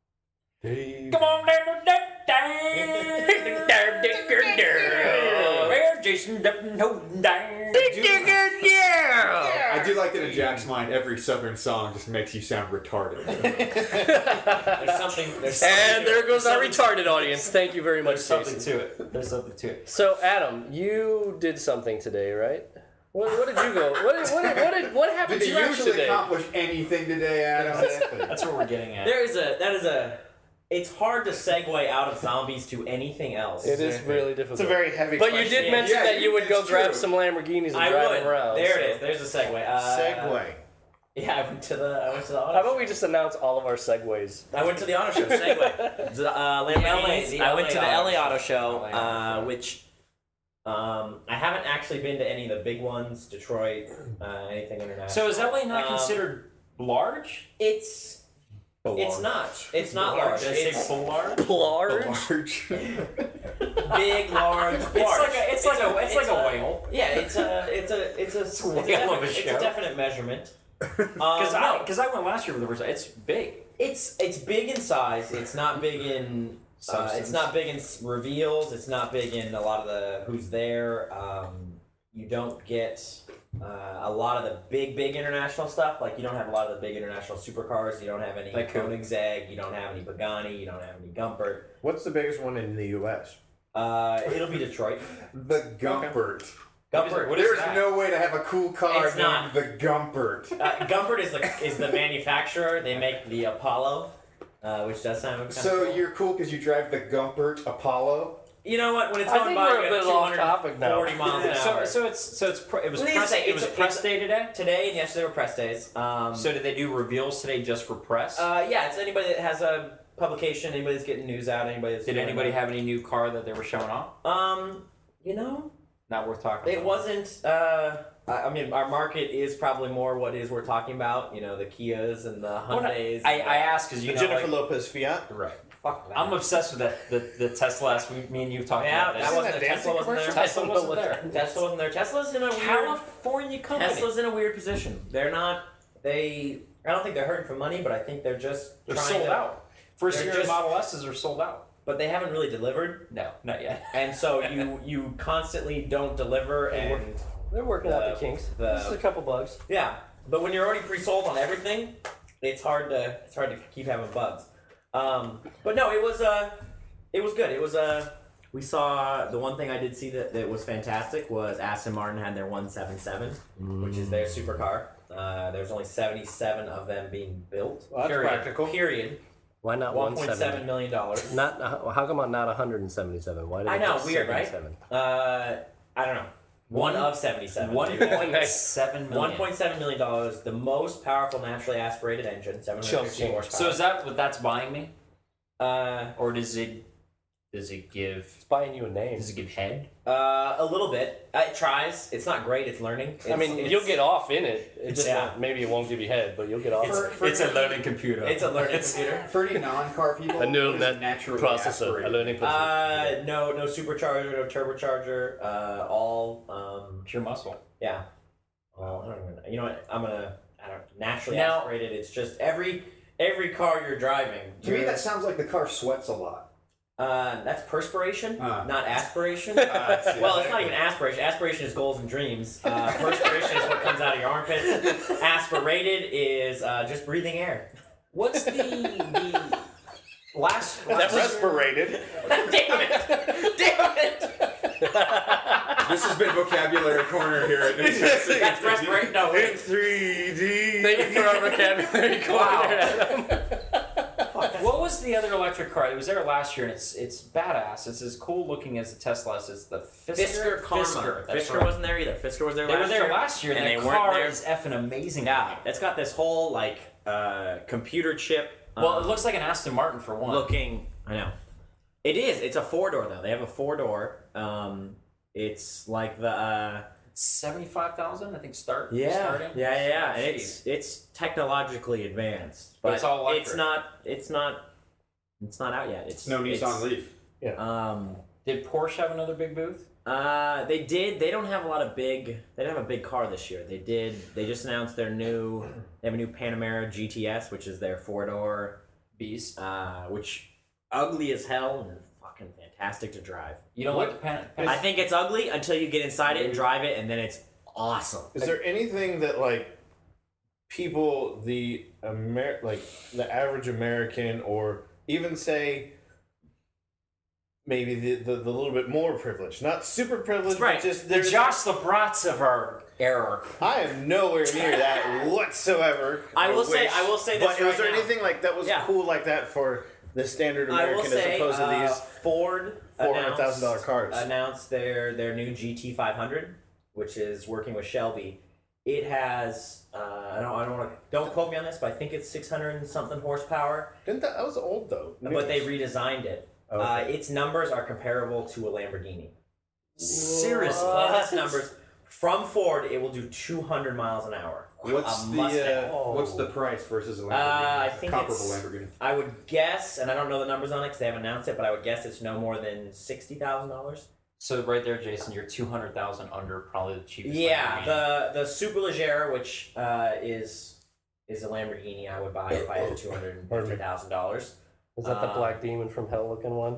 Come on down to that down. Where Jason Dutton holding down. I do like that in Jack's mind, every Southern song just makes you sound retarded. there's something. There's something And to there it. goes our There's retarded audience. Thank you very much, There's something Jason. to it. There's something to it. So, Adam, you did something today, right? What, what did you go? What did, what did, what did, what happened Did to you you actually today? accomplish anything today, Adam? That's what we're getting at. There is a. That is a. It's hard to segue out of zombies to anything else. It is really difficult. It's a very heavy. But you question. did mention Yeah, that you would it's go grab true. some Lamborghinis and I drive would. them around. There so. it is. There's a segue. Uh, Segway. Yeah, I went to the. I went to the. Auto How about we just announce all of our segues? I went to the auto show. Segue. The, uh, Lamborghinis. the I went to the L A L A Auto Auto Show, L A Auto uh, Show. which um, I haven't actually been to any of the big ones, Detroit, uh, anything international. So is L A not Um, considered large? It's it's not. It's not large. Did I say It's full large? Large. big, large, It's large. like a, it's like a, it's like a a whale. Yeah, it's a, it's a, it's a, it's a, a whale of definite, a it's show. a definite measurement. Because Um, I no, because I went last year for the first time. It's big. it's it's big in size. It's not big in. Uh, Substance. it's not big in s- reveals. It's not big in a lot of the who's there. Um, you don't get uh, a lot of the big, big international stuff. Like you don't have a lot of the big international supercars. You don't have any Like who? Koenigsegg. You don't have any Pagani. You don't have any Gumpert. What's the biggest one in the U S? Uh, it'll be Detroit. The Gumpert. Gumpert. What is There's that? no way to have a cool car It's named not. the Gumpert. Uh, Gumpert is the is the manufacturer. They make the Apollo, uh, which does sound kind of So cool. you're cool because you drive the Gumpert Apollo? You know what? When it's I going think by, we're you a got bit off topic now. two hundred forty miles an Yeah, so hour. so it's so it's pre- it was Well, they press, say it was it's a- press it's a- day today. Today and yesterday were press days. Um, So did they do reveals today just for press? uh, yeah, it's anybody that has a publication, anybody that's getting news out, anybody that's did doing anybody that. have any new car that they were showing off? Um, you know, Not worth talking it about. wasn't. Uh, I I mean, our market is probably more what is we're talking about. You know, the Kias and the Well, Hyundais. I, and I the- asked because you The know, Jennifer like, Lopez Fiat. right. Fuck that. I'm obsessed with that the the Tesla. As we, me and you've talked Yeah, about that this. wasn't that there. Tesla dancing wasn't there. commercial? Tesla wasn't there. Tesla wasn't there. Tesla's in a weird. California company. Tesla's in a weird position. They're not. They. I don't think they're hurting for money, but I think they're just They're trying sold to, out. First They're year just- Model S's are sold out. But they haven't really delivered, No, not yet. and so you you constantly don't deliver, and They're working out The- the kinks. the- There's a couple bugs. yeah. But when you're already pre-sold on everything, it's hard to it's hard to keep having bugs. Um, but no, it was uh, it was good. It was uh, we saw the one thing I did see that, that was fantastic was Aston Martin had their one seventy-seven, which is their supercar. Uh, there's only seventy-seven of them being built. Well, that's period. practical. Period. Why not One one point seventy? seven million dollars. Not uh, how come on not one hundred seventy-seven? Why did I it know, go weird, right? seventy-seven? Uh, I don't know. One, of seventy-seven. One point seven million. One point seven million dollars. The most powerful naturally aspirated engine, seven hundred fifty horsepower. So is that what that's buying me, uh, or does it does it give It's buying you a name. does it give head? uh, a little bit. Uh, it tries. It's not great. It's learning. It's, I mean, it's, you'll get off in it. It just Yeah. won't- maybe it won't give you head, but you'll get off. It's- in it. It's a learning computer. It's a learning computer. For any non-car people, A neural what is net naturally processor, a aspirated? learning processor. Uh, no, no supercharger, no turbocharger. Uh, all um, pure muscle. yeah. Well, I don't even know. You know what? I'm gonna. I don't naturally Now- aspirated. It's just every every car you're driving. To me, you're- that sounds like the car sweats a lot. Uh, that's perspiration, Ah. not aspiration. Ah, I see. Well, it's not even aspiration. Aspiration is goals and dreams. Uh, perspiration is what comes out of your armpits. Aspirated is uh, just breathing air. What's the the last? That last respirated. Damn it! Damn it! This has been Vocabulary Corner here at Nintendo. That's respiration. No, In wait. three D. Thank you for our vocabulary corner, Adam. What was the other electric car? It was there last year, and it's it's badass. It's as cool looking as the Tesla. It's the Fisker. Fisker Karma. Fisker, Fisker, that's right. wasn't there either. Fisker was there They last were there year. last year, and, and their they weren't car there. is effing amazing. Yeah, it's got this whole like uh, computer chip. Well, um, it looks like an Aston Martin for one. looking. I know. It is. It's a four door though. They have a four door. Um, it's like the. Uh, seventy-five thousand, I think. Start. Yeah, starting. yeah, yeah, yeah. And Jeez. it's it's technologically advanced, But but, it's all electric. it's not. It's not. It's not out yet. It's No Nissan it's, Leaf. Um. Did Porsche have another big booth? Uh. They did. They don't have a lot of big. They didn't have a big car this year. They did. They just announced their new. They have a new Panamera G T S, which is their four door. Beast. Uh. Which ugly as hell and fucking fantastic to drive. You don't like the pan? pan- I think it's ugly until you get inside it and drive it, and then it's awesome. Is there anything that like people, the Amer, like the average American, or even say maybe the, the, the little bit more privileged, not super privileged, Right. but just the there's Josh Lebrats of our era. I am nowhere near that whatsoever. I will say- wish. I will say this But was right there now. anything like that was Yeah. cool like that for the standard I will American say as opposed uh, to these Ford four hundred thousand dollar cars? announced their their new G T five hundred, which is working with Shelby. It has uh, I don't I don't want to don't quote me on this, but I think it's six hundred and something horsepower. Didn't that that was old though? But they redesigned it. Okay. Uh, its numbers are comparable to a Lamborghini. Seriously. Uh, its numbers from Ford, it will do two hundred miles an hour. What's A the Mustang. uh, what's the price versus a Lamborghini? Uh, I think comparable it's- Lamborghini. I would guess, and I don't know the numbers on it because they haven't announced it, but I would guess it's no more than sixty thousand dollars. So right there, Jason, you're two hundred thousand under probably the cheapest. Yeah, Lamborghini. the the Superleggera, which uh, is is a Lamborghini, I would buy if I had two hundred and fifty thousand dollars. Is that the Uh, black demon from hell looking one?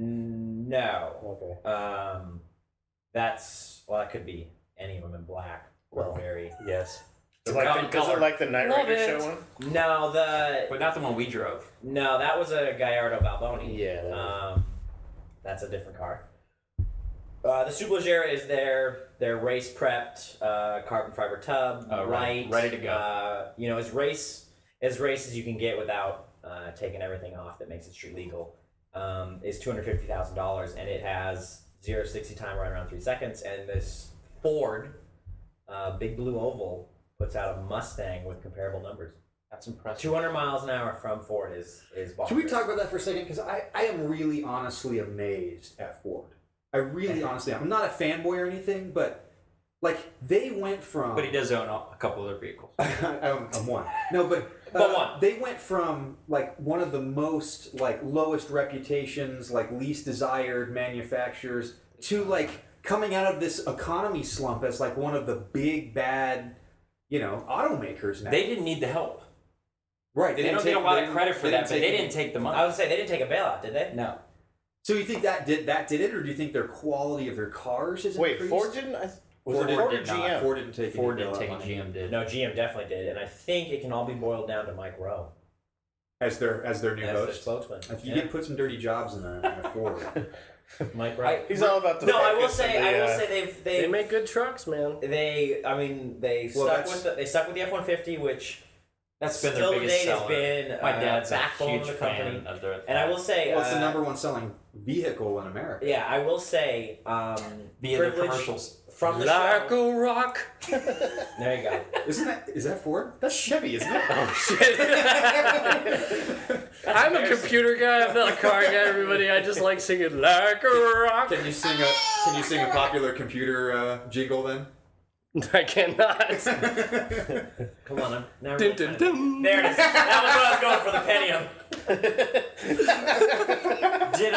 No, Okay. um, that's well, that could be any of them in black or Well. very. Yes. Is it like Brown the, is color. it like the Night Love Rider it. show one? No, the but not the one we drove. no, that was a Gallardo Balboni. Yeah. that is. Um, that's a different car. Uh, the Superleggera is their their race prepped uh, carbon fiber tub, Oh, right. light, Ready to go. Uh, you know, as race as race as you can get without uh, taking everything off that makes it street legal. Um, is two hundred fifty thousand dollars, and it has zero to sixty time right around three seconds. And this Ford uh, Big Blue Oval puts out a Mustang with comparable numbers. That's impressive. Two hundred miles an hour from Ford is is. Can we bonkers. talk about that for a second? Because I, I am really honestly amazed at Ford. I really honestly am. I'm not a fanboy or anything, but like they went from. But he does own a couple other vehicles. I'm, I'm one. No, but uh, But one. They went from like one of the most like lowest reputations, like least desired manufacturers to like coming out of this economy slump as like one of the big bad, you know, automakers now. They didn't need the help. right. They, didn't don't get a take- lot they of credit for didn't that, but take they any- didn't take the money. I would say they didn't take a bailout, did they? No. So you think that did that did it, or do you think their quality of their cars has Wait, increased? Ford didn't? I, was Ford it Ford or did G not. M? Ford didn't take Ford any didn't take bailout it, money. G M did. No, G M definitely did, and I think it can all be boiled down to Mike Rowe as their as their new as their host. spokesman. If you Yeah. could put some dirty jobs in a, in a Ford. Mike Rowe. I- He's all about the. no, I will focus say, of the, I will uh, say they've they They make good trucks, man. they I mean they Well, stuck that's- with the, they stuck with the F one fifty, which That's been still their to biggest date has seller. been My uh, dad's a backbone huge of the company. fan of their. And I will say, Well, it's the uh, number one selling vehicle in America. yeah, I will say, um, via their privilege commercials. from the Like show. a rock. There you go. Isn't that is that Ford? That's Chevy, isn't it? I'm a computer guy. I'm not a car guy. Everybody, I just like singing like a rock. Can you sing a Can you sing a popular computer uh, jingle then? I cannot. Come on, I'm now. Dun, dun, dun. There it is. That was what I was going for the Pentium. Did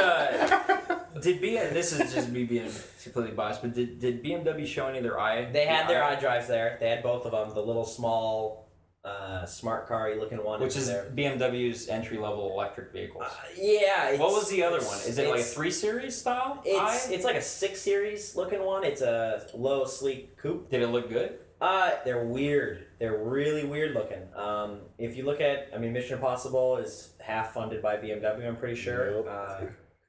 uh did B this is just me being completely biased, but did, did B M W show any of their i? They had the their i, iDrives there. They had both of them. The little small, uh, smart car-y looking one. which is there. B M W's entry level electric vehicles. Uh, yeah. It's, what was the other one? Is it like a it's- three series style? It's i? it's like a six series looking one. It's a low sleek coupe. Did it look good? Uh, they're weird. They're really weird looking. Um, if you look at, I mean, Mission Impossible is half funded by B M W. I'm pretty sure. Uh,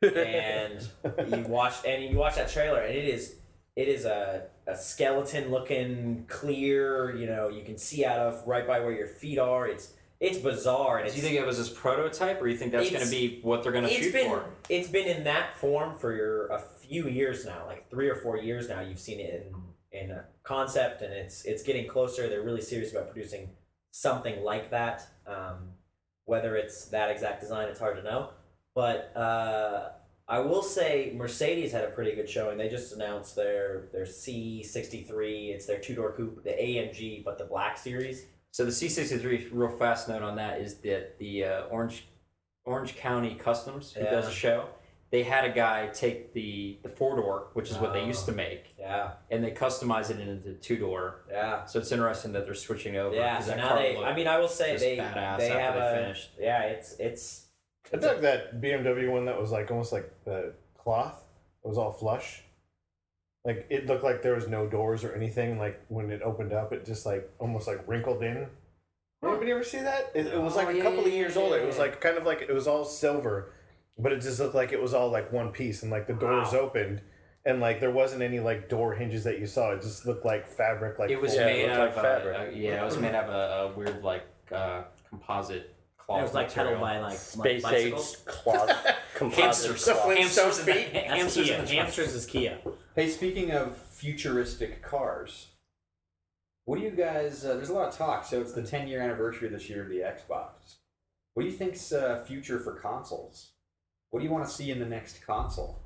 and you watch and you watch that trailer, and it is it is a, a skeleton looking clear. You know, you can see out of right by where your feet are. It's it's bizarre. And Do it's, you think it was this prototype, or you think that's going to It's- be what they're going to it's shoot been for? it's been in that form for your, a few years now, like three or four years now. You've seen it in in a concept, and it's it's getting closer. They're really serious about producing something like that. Um, whether it's that exact design, it's hard to know. But uh, I will say Mercedes had a pretty good showing. They just announced their their C sixty-three. It's their two door coupe, the A M G, but the Black Series. So the C sixty-three, real fast note on that is that the uh, Orange Orange County Customs, who Yeah. does a show, they had a guy take the, the four door, which is what they used to make, Yeah, and they customize it into two door. yeah. So it's interesting that they're switching over. Yeah, 'cause so that now car they. looked I mean, I will say just they badass they after have they a finished. yeah. It's it's I dug that B M W one that was like almost like the cloth. It was all flush. Like it looked like there was no doors or anything. Like when it opened up, it just like almost like wrinkled in. Anybody ever see that? It, it was like Oh, a yeah, couple yeah, of years yeah, older. yeah, It was yeah. like kind of like it was all silver, but it just looked like it was all like one piece, and like the doors Wow. opened, and like there wasn't any like door hinges that you saw. It just looked like fabric. Like It was full- Yeah, it made looked out like of fabric. a, a, yeah, it was made out of a, a weird like uh, composite cloth it was like material. pedaled by like Space like age bicycles. cloth. Composite Hamsters. The cloth. Flintstone Hamsters in the- feet? That's hamsters Kia. in the trunk. Hamsters is Kia. Hey, speaking of futuristic cars, what do you guys? Uh, there's a lot of talk. So it's the ten year anniversary this year of the Xbox. What do you think's uh, future for consoles? What do you want to see in the next console?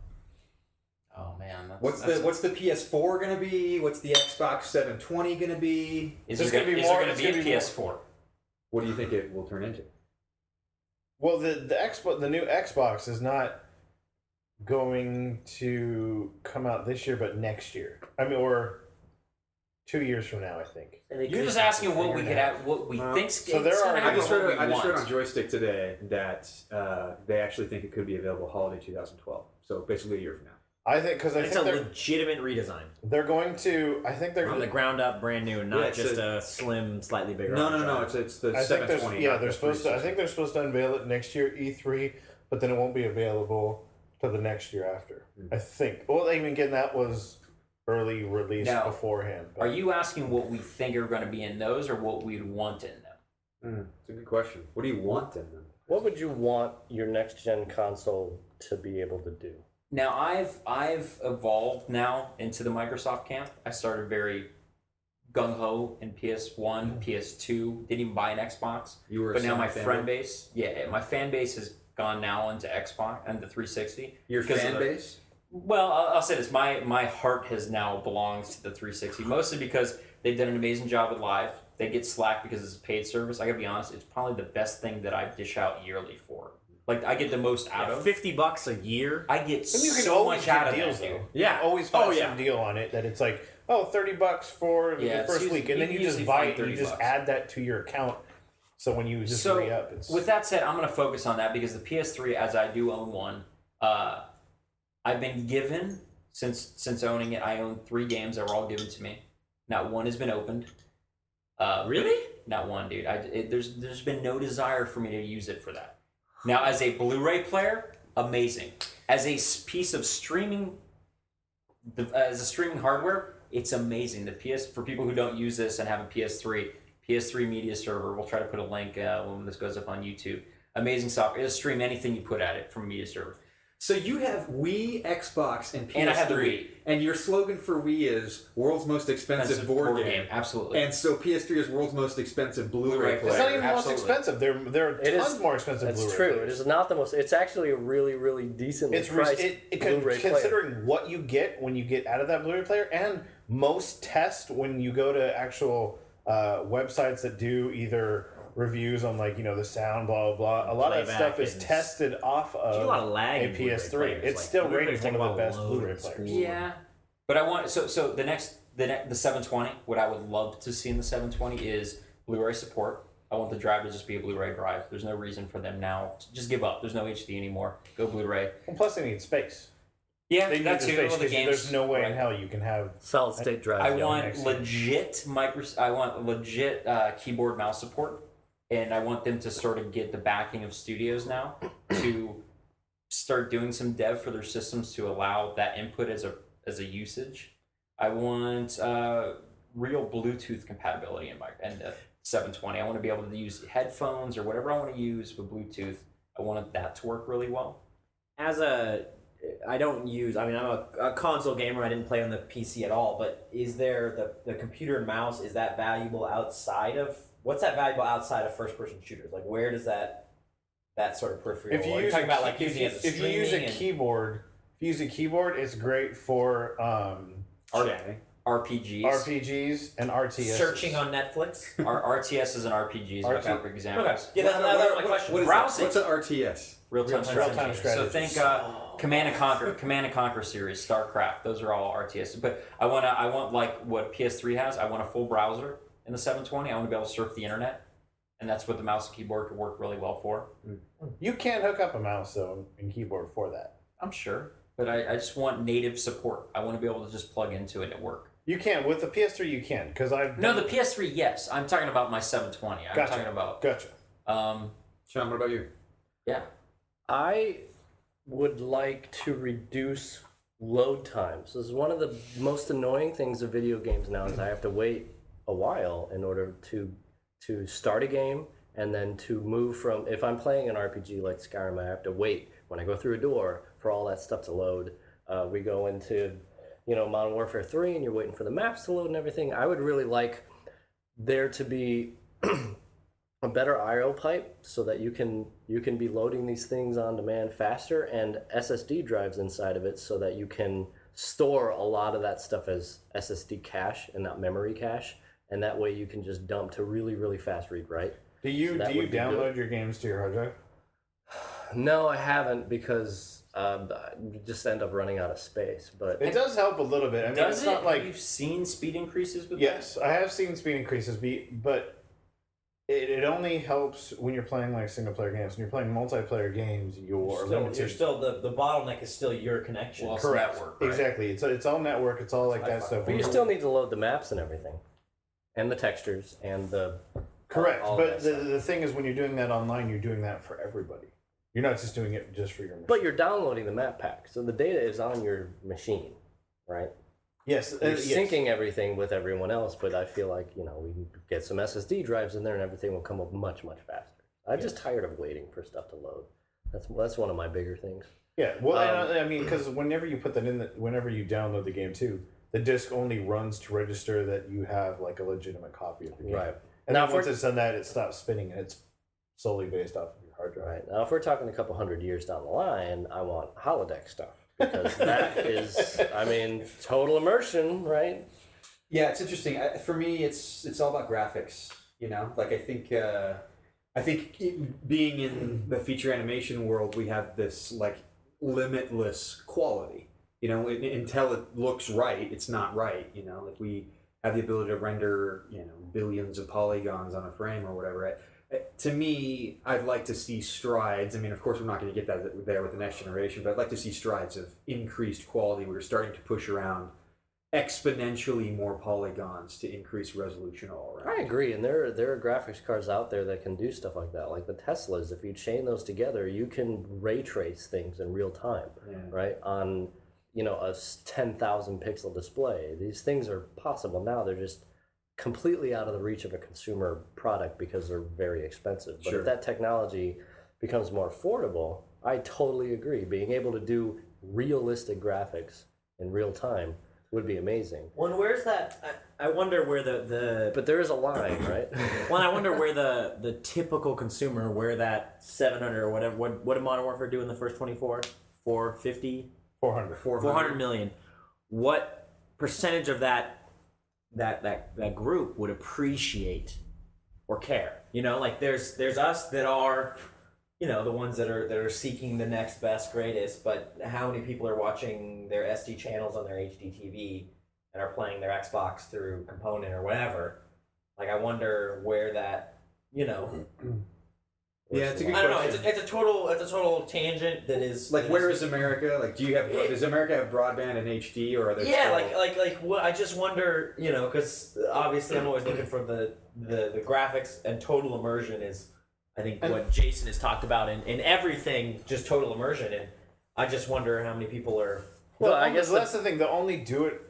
Oh man, that's, What's that's, the What's the P S four gonna be? What's the Xbox seven twenty gonna be? is There's there gonna gonna be is there more- gonna it's be a gonna be P S four? What do you think it will turn into? Well, the the Xbox, the new Xbox is not going to come out this year, but next year. I mean, or two years from now, I think. You're just asking what we could have, what we Uh, think. so there are- I happen, just what read. we I just read want. on Joystick today that uh, they actually think it could be available holiday twenty twelve. So basically a year from now. I think because I It's a think they're, legitimate redesign they're going to. I think they're. from the ground up, brand new, not Yeah, it's just a- a, slim, slightly bigger. No, no, arm no. drive. It's it's the I think seven there's twenty. yeah not they're the supposed to. I three sixty. think they're supposed to unveil it next year E three, but then it won't be available till the next year after. Mm. I think. Well, I mean, again, that was early release Now, beforehand. but- Are you asking what we think are going to be in those, or what we'd want in them? Mm, it's a good question. What do you want in them? What would you want your next gen console to be able to do? Now I've I've evolved now into the Microsoft camp. I started very gung ho in P S one, P S two. Didn't even buy an Xbox. You were. a But now Sony my fan friend base? base, yeah, my fan base has gone now into Xbox and the three sixty. Your because fan of the- base? Well, I'll, I'll say this: my my heart has now belongs to the three sixty, mostly because they've done an amazing job with Live. They get Slack because it's a paid service. I gotta be honest; it's probably the best thing that I dish out yearly for. Like I get the most out Yeah, of. fifty bucks a year. I get And you can so always much get out of deals that, though. dude. You Yeah. can always find Oh, yeah. some deal on it that it's like, oh, thirty bucks for Yeah, the it's first usually- week, and you then you can just usually buy find it. You thirty just bucks. add that to your account. So when you just So re up, it's with that said, I'm gonna focus on that because the P S three, as I do own one, uh, I've been given since since owning it. I own three games that were all given to me. Not one has been opened. Uh, Really? Not one, dude. I, it, there's there's been no desire for me to use it for that. Now, as a Blu-ray player, amazing. As a s- piece of streaming, as a streaming hardware, it's amazing. The P S for people who don't use this and have a P S three, P S three media server. We'll try to put a link uh, when this goes up on YouTube. Amazing software. It'll stream anything you put at it from a media server. So you have Wii, Xbox, and P S three, And I have the Wii. and your slogan for Wii is "World's most expensive, board, game." absolutely. And so P S three is world's most expensive Blu-ray Blu-ray player. it's not even the most Absolutely. expensive. There there are It tons is- more expensive. That's Blu-ray true. players. It is not the most. It's actually a really, really decently It's re- priced it, it con- Blu-ray player. considering what you get when you get out of that Blu-ray player, and most test when you go to actual uh, websites that do either reviews on like you know the sound, blah blah blah. A lot of that Playback stuff is and- tested off There's of a lot of lag a in P S three. Blu-ray players. It's Like, still Blu-ray rated take one of a the while best to load Blu-ray and players. spool. Yeah, but I want so so the next the ne- the seven twenty. What I would love to see in the seven twenty is Blu-ray support. I want the drive to just be a Blu-ray drive. There's no reason for them now to just give up. There's no H D anymore. Go Blu-ray. And plus, they need space. Yeah, They need that the too. space All the 'cause games. there's no way in right. hell you can have. Solid state drive. I yeah. want next to it. legit micro. I want legit uh, keyboard mouse support, and I want them to sort of get the backing of studios now to start doing some dev for their systems to allow that input as a as a usage. I want uh, real Bluetooth compatibility in my and the seven twenty. I want to be able to use headphones or whatever I want to use with Bluetooth. I want that to work really well. As a, I don't use. I mean, I'm a, a console gamer. I didn't play on the P C at all. But is there the the computer and mouse? Is that valuable outside of? What's that valuable outside of first person shooters? Like, where does that that sort of peripheral? If you are use talking a about key- like if using you, it as a if you use a streaming and- keyboard, if you use a keyboard, it's great for um, Okay. R P Gs. R P Gs and R T S. searching on Netflix. R- RTSs and R P Gs are R T perfect examples. Okay. Yeah, that, that, that was my question. What is Browsing. that? What's an R T S? Real-time Real-time strategy. real-time strategy. So think uh, Command and Conquer, Command and Conquer series, StarCraft. Those are all R T S. But I want to, I want like what P S three has. I want a full browser in the seven twenty. I want to be able to surf the internet, and that's what the mouse and keyboard could work really well for. You can't hook up a mouse though and keyboard for that. I'm sure, but I, I just want native support. I want to be able to just plug into it and it work. You can with the P S three. You can because I've No, the P S three, yes. I'm talking about my seven twenty. I'm Gotcha. talking about. gotcha. Um, Sean, what about you? yeah. I would like to reduce load times. This is one of the most annoying things of video games now is I have to wait a while in order to to start a game and then to move from if I'm playing an R P G like Skyrim, I have to wait when I go through a door for all that stuff to load. Uh, we go into you know Modern Warfare three and you're waiting for the maps to load and everything. I would really like there to be a better I O pipe so that you can you can be loading these things on demand faster and S S D drives inside of it so that you can store a lot of that stuff as S S D cache and not memory cache, and that way you can just dump to really really fast read write. Do you So that do you would be download good. your games to your hard drive? No, I haven't because um, you just end up running out of space. But It does help a little bit. I mean, Does it's it? not like Have you seen speed increases with yes, I have seen speed increases, be but it, it only helps when you're playing like single player games. When you're playing multiplayer games, you're You're still, limited. you're still the, the bottleneck is still your connection. Well, it's Correct. network, right? Exactly. It's it's all network. It's all like That's that fine. stuff. but you still need to load the maps and everything, and the textures and the Correct. all But that the, stuff. the thing is, when you're doing that online, you're doing that for everybody. You're not just doing it just for your machine. But you're downloading the map pack, so the data is on your machine, right? yes, uh, You're yes. syncing everything with everyone else, but I feel like, you know, we can get some S S D drives in there and everything will come up much, much faster. I'm just tired of waiting for stuff to load. That's that's one of my bigger things. Yeah. Well, Um, and, uh, I mean, because whenever you put that in, the, whenever you download the game too, the disc only runs to register that you have like a legitimate copy of the game. Right. And Now, then if once we're- it's done that, it stops spinning and it's solely based off of your hard drive. Right. Now, if we're talking a couple hundred years down the line, I want holodeck stuff. because that is, I mean, total immersion, right? Yeah, it's interesting. I, for me, it's it's all about graphics. You know, like I think uh, I think it, being in the feature animation world, we have this like limitless quality. You know, it, until it looks right, it's not right. You know, like we have the ability to render you know billions of polygons on a frame or whatever. I, to me, I'd like to see strides. I mean, of course, we're not going to get that there with the next generation, but I'd like to see strides of increased quality. We're starting to push around exponentially more polygons to increase resolution all around. I agree, and there there are graphics cards out there that can do stuff like that, like the Teslas. If you chain those together, you can ray trace things in real time, Yeah. right? On you know a ten thousand pixel display. These things are possible now. They're just completely out of the reach of a consumer product because they're very expensive. But Sure. if that technology becomes more affordable, I totally agree. Being able to do realistic graphics in real time would be amazing. Well, where's that? I, I wonder where the, the But there is a line, right? well, I wonder where the, the typical consumer, where that seven hundred or whatever, what, what did Modern Warfare do in the first twenty-four? four fifty? four hundred. four hundred million. What percentage of that that that that group would appreciate or care? You know, like there's there's us that are, you know, the ones that are that are seeking the next best, greatest. But how many people are watching their S D channels on their H D T V and are playing their Xbox through Component or whatever? Like, I wonder where that, you know. Yeah, it's a good I don't know. question. It's a, it's a total it's a total tangent that is Like, that where is America? Like, do you have does America have broadband and H D, or are there? Yeah, still... like like like what I just wonder, you know, because obviously I'm always looking for the, the the graphics, and total immersion is, I think, what Jason has talked about in, in everything, just total immersion, and I just wonder how many people are. Well, I only- guess that's the thing. They'll only do it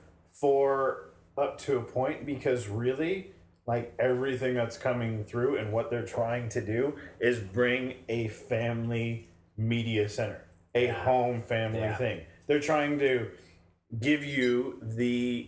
for up to a point, because really, like, everything that's coming through and what they're trying to do is bring a family media center, a Yeah. home family Yeah. thing. They're trying to give you the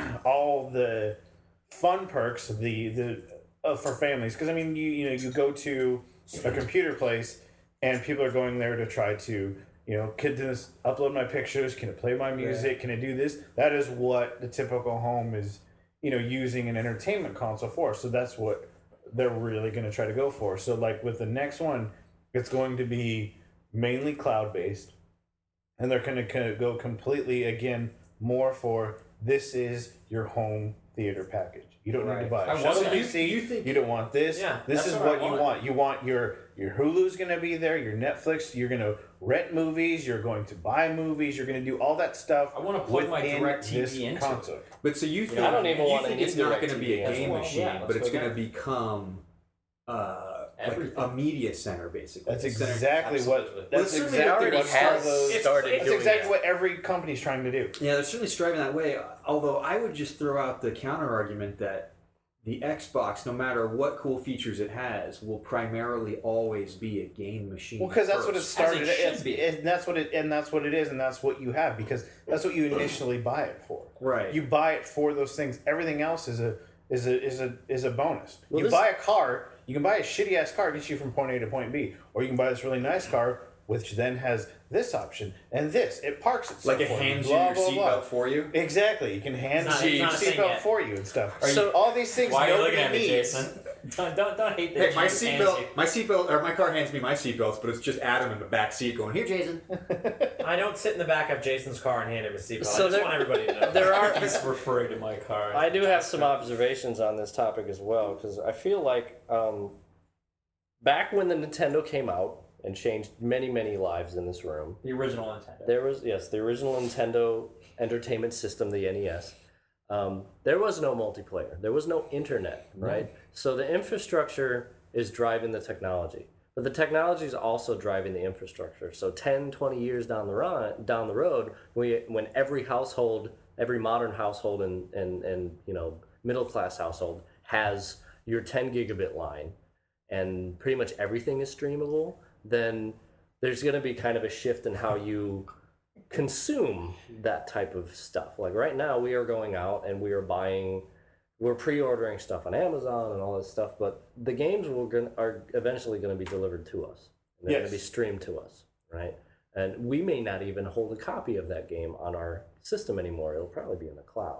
all the fun perks, the the uh, for families. Because I mean, you you know, you go to a computer place and people are going there to try to, you know, can this upload my pictures? Can it play my music? Can it do this? That is what the typical home is, you know, using an entertainment console for. So that's what they're really going to try to go for. So like with the next one, it's going to be mainly cloud based, and they're going to go completely again more for this is your home theater package. You don't need to Right. buy I a shuttle wonder- P C. you- you think- you don't want this. Yeah, this that's is what I what you want. want. You want your your Hulu's going to be there, your Netflix. You're going to rent movies. You're going to buy movies. You're going to do all that stuff. I wanna plug my within DirecTV this into it. console. But so you think I don't even you want think an it's not going to indirect be a T V game as well. machine, Yeah, but let's it's go going to there. become uh, like Everything. a media center, basically. That's A center- exactly Absolutely. what. Well, That's it certainly exactly already what has Starlow- It's- started it's That's doing exactly that. what every company's trying to do. Yeah, they're certainly striving that way. Although I would just throw out the counter argument that the Xbox, no matter what cool features it has, will primarily always be a game machine. Well, because that's what it first. started. As it should it's, be. it- and that's what it and that's what it is, and that's what you have, because that's what you initially buy it for. Right. You buy it for those things. Everything else is a is a is a is a bonus. Well, you this- buy a car. You can buy a shitty ass car, gets you from point A to point B, or you can buy this really nice car, which then has this option and this. It parks itself like it for you, hands you blah, your blah, blah. seatbelt for you. Exactly. You can hand It's not- the it's not a thing seatbelt yet. for you and stuff. So- all these things Why are you nobody looking at me, needs. Jason? Don't, don't, don't hate that. Hey, my Jesus hands seatbelt, you. my seatbelt, or my car hands me my seatbelts, but it's just Adam in the back seat going, "Here, Jason." I don't sit in the back of Jason's car and hand him a seatbelt. So I just there- want everybody to know. There are. He's referring to my car. I do have some observations on this topic as well, because I feel like um, back when the Nintendo came out and changed many, many lives in this room, the original Nintendo. there was, yes, the original Nintendo Entertainment System, the N E S. Um, there was no multiplayer. There was no internet, right? So the infrastructure is driving the technology, but the technology is also driving the infrastructure. So ten, twenty years down the run, down the road, we, when every household, every modern household and, and, and you know, middle class household has your ten gigabit line, and pretty much everything is streamable, then there's going to be kind of a shift in how you consume that type of stuff. Like right now, we are going out and we are buying, we're pre-ordering stuff on Amazon and all this stuff, but the games will gonna, are eventually going to be delivered to us. And they're Yes. going to be streamed to us, right? And we may not even hold a copy of that game on our system anymore. It'll probably be in the cloud.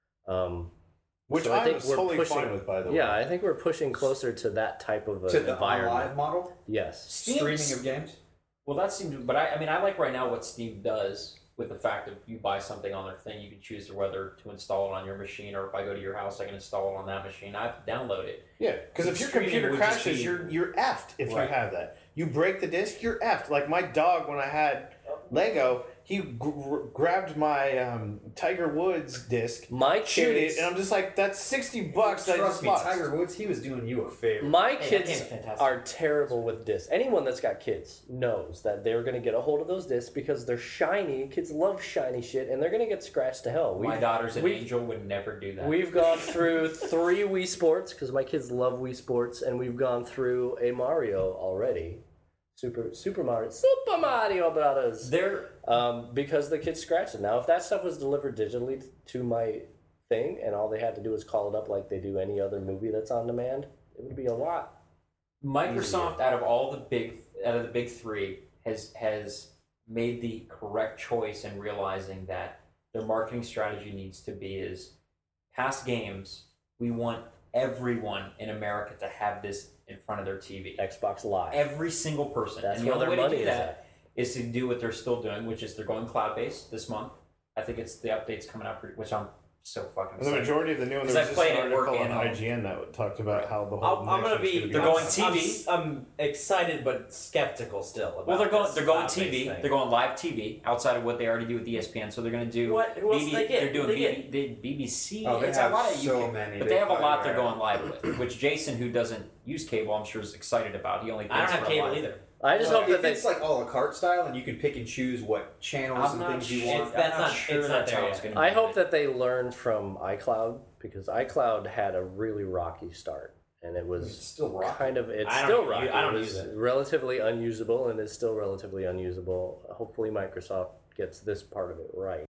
Um, Which so I I think was we're totally pushing, fine with, by the way. Yeah, I think we're pushing closer to that type of a To the environment. live model, Yes. streaming of games. Well, that seems. But I, I mean, I like right now what Steam does with the fact that you buy something on their thing, you can choose whether to install it on your machine, or if I go to your house, I can install it on that machine. I have to download it. Yeah, because if your Streaming computer would just crashes, be- you're you're effed if Right. you have that. You break the disc, you're effed. Like my dog, when I had Lego, he gr- grabbed my um, Tiger Woods disc, My chewed kids, it, and I'm just like, that's sixty bucks that I Trust just me, lost. Tiger Woods, he was doing you a favor. my Hey, that kids game's fantastic. are terrible with discs. Anyone that's got kids knows that they're going to get a hold of those discs because they're shiny. Kids love shiny shit, and they're going to get scratched to hell. My We've- daughter's an we've- angel, would never do that. We've gone through three Wii Sports because my kids love Wii Sports, and we've gone through a Mario already. Super Super Mario Super Mario Brothers. They're Um, because the kids scratched it. Now, if that stuff was delivered digitally to my thing, and all they had to do was call it up like they do any other movie that's on demand, it would be a lot. Microsoft, out of all the big, out of the big three, has has made the correct choice in realizing that their marketing strategy needs to be is past games. We want everyone in America to have this in front of their T V. Xbox Live. Every single person. That's and the where only their way to money do is that at. is to do what they're still doing, which is they're going cloud based this month. I think it's the updates coming out, pretty, which I'm so fucking The excited. majority of the new one, 'Cause there I was just played an it at work article on and home. I G N that talked about how the whole. I'll, I'm next gonna one's be. They're I'm- going T V. I'm, I'm excited but skeptical still. About Well, they're going. this They're going cloud-based T V. thing. They're going live T V outside of what they already do with E S P N. So they're going to do. What- who else B B, they get? They're doing They B, get? they, B B C. Oh, they it's have a lot of so U K, many. but They they have a play lot they're right. going live with. Which Jason, who doesn't use cable, I'm sure is excited about. He only. I don't pays have for cable live. either. I just Well, hope if that they. it's like a la carte style, and you can pick and choose what channels I'm and not things sure. you want. I'm That's not not- sure it's not that's there how yet. it's going to be. I hope that they learn from iCloud because iCloud had a really rocky start, and it was It's still rocky. kind of it's I don't still use- rocky. I don't it was use it. relatively unusable, and is still relatively unusable. Hopefully, Microsoft gets this part of it right.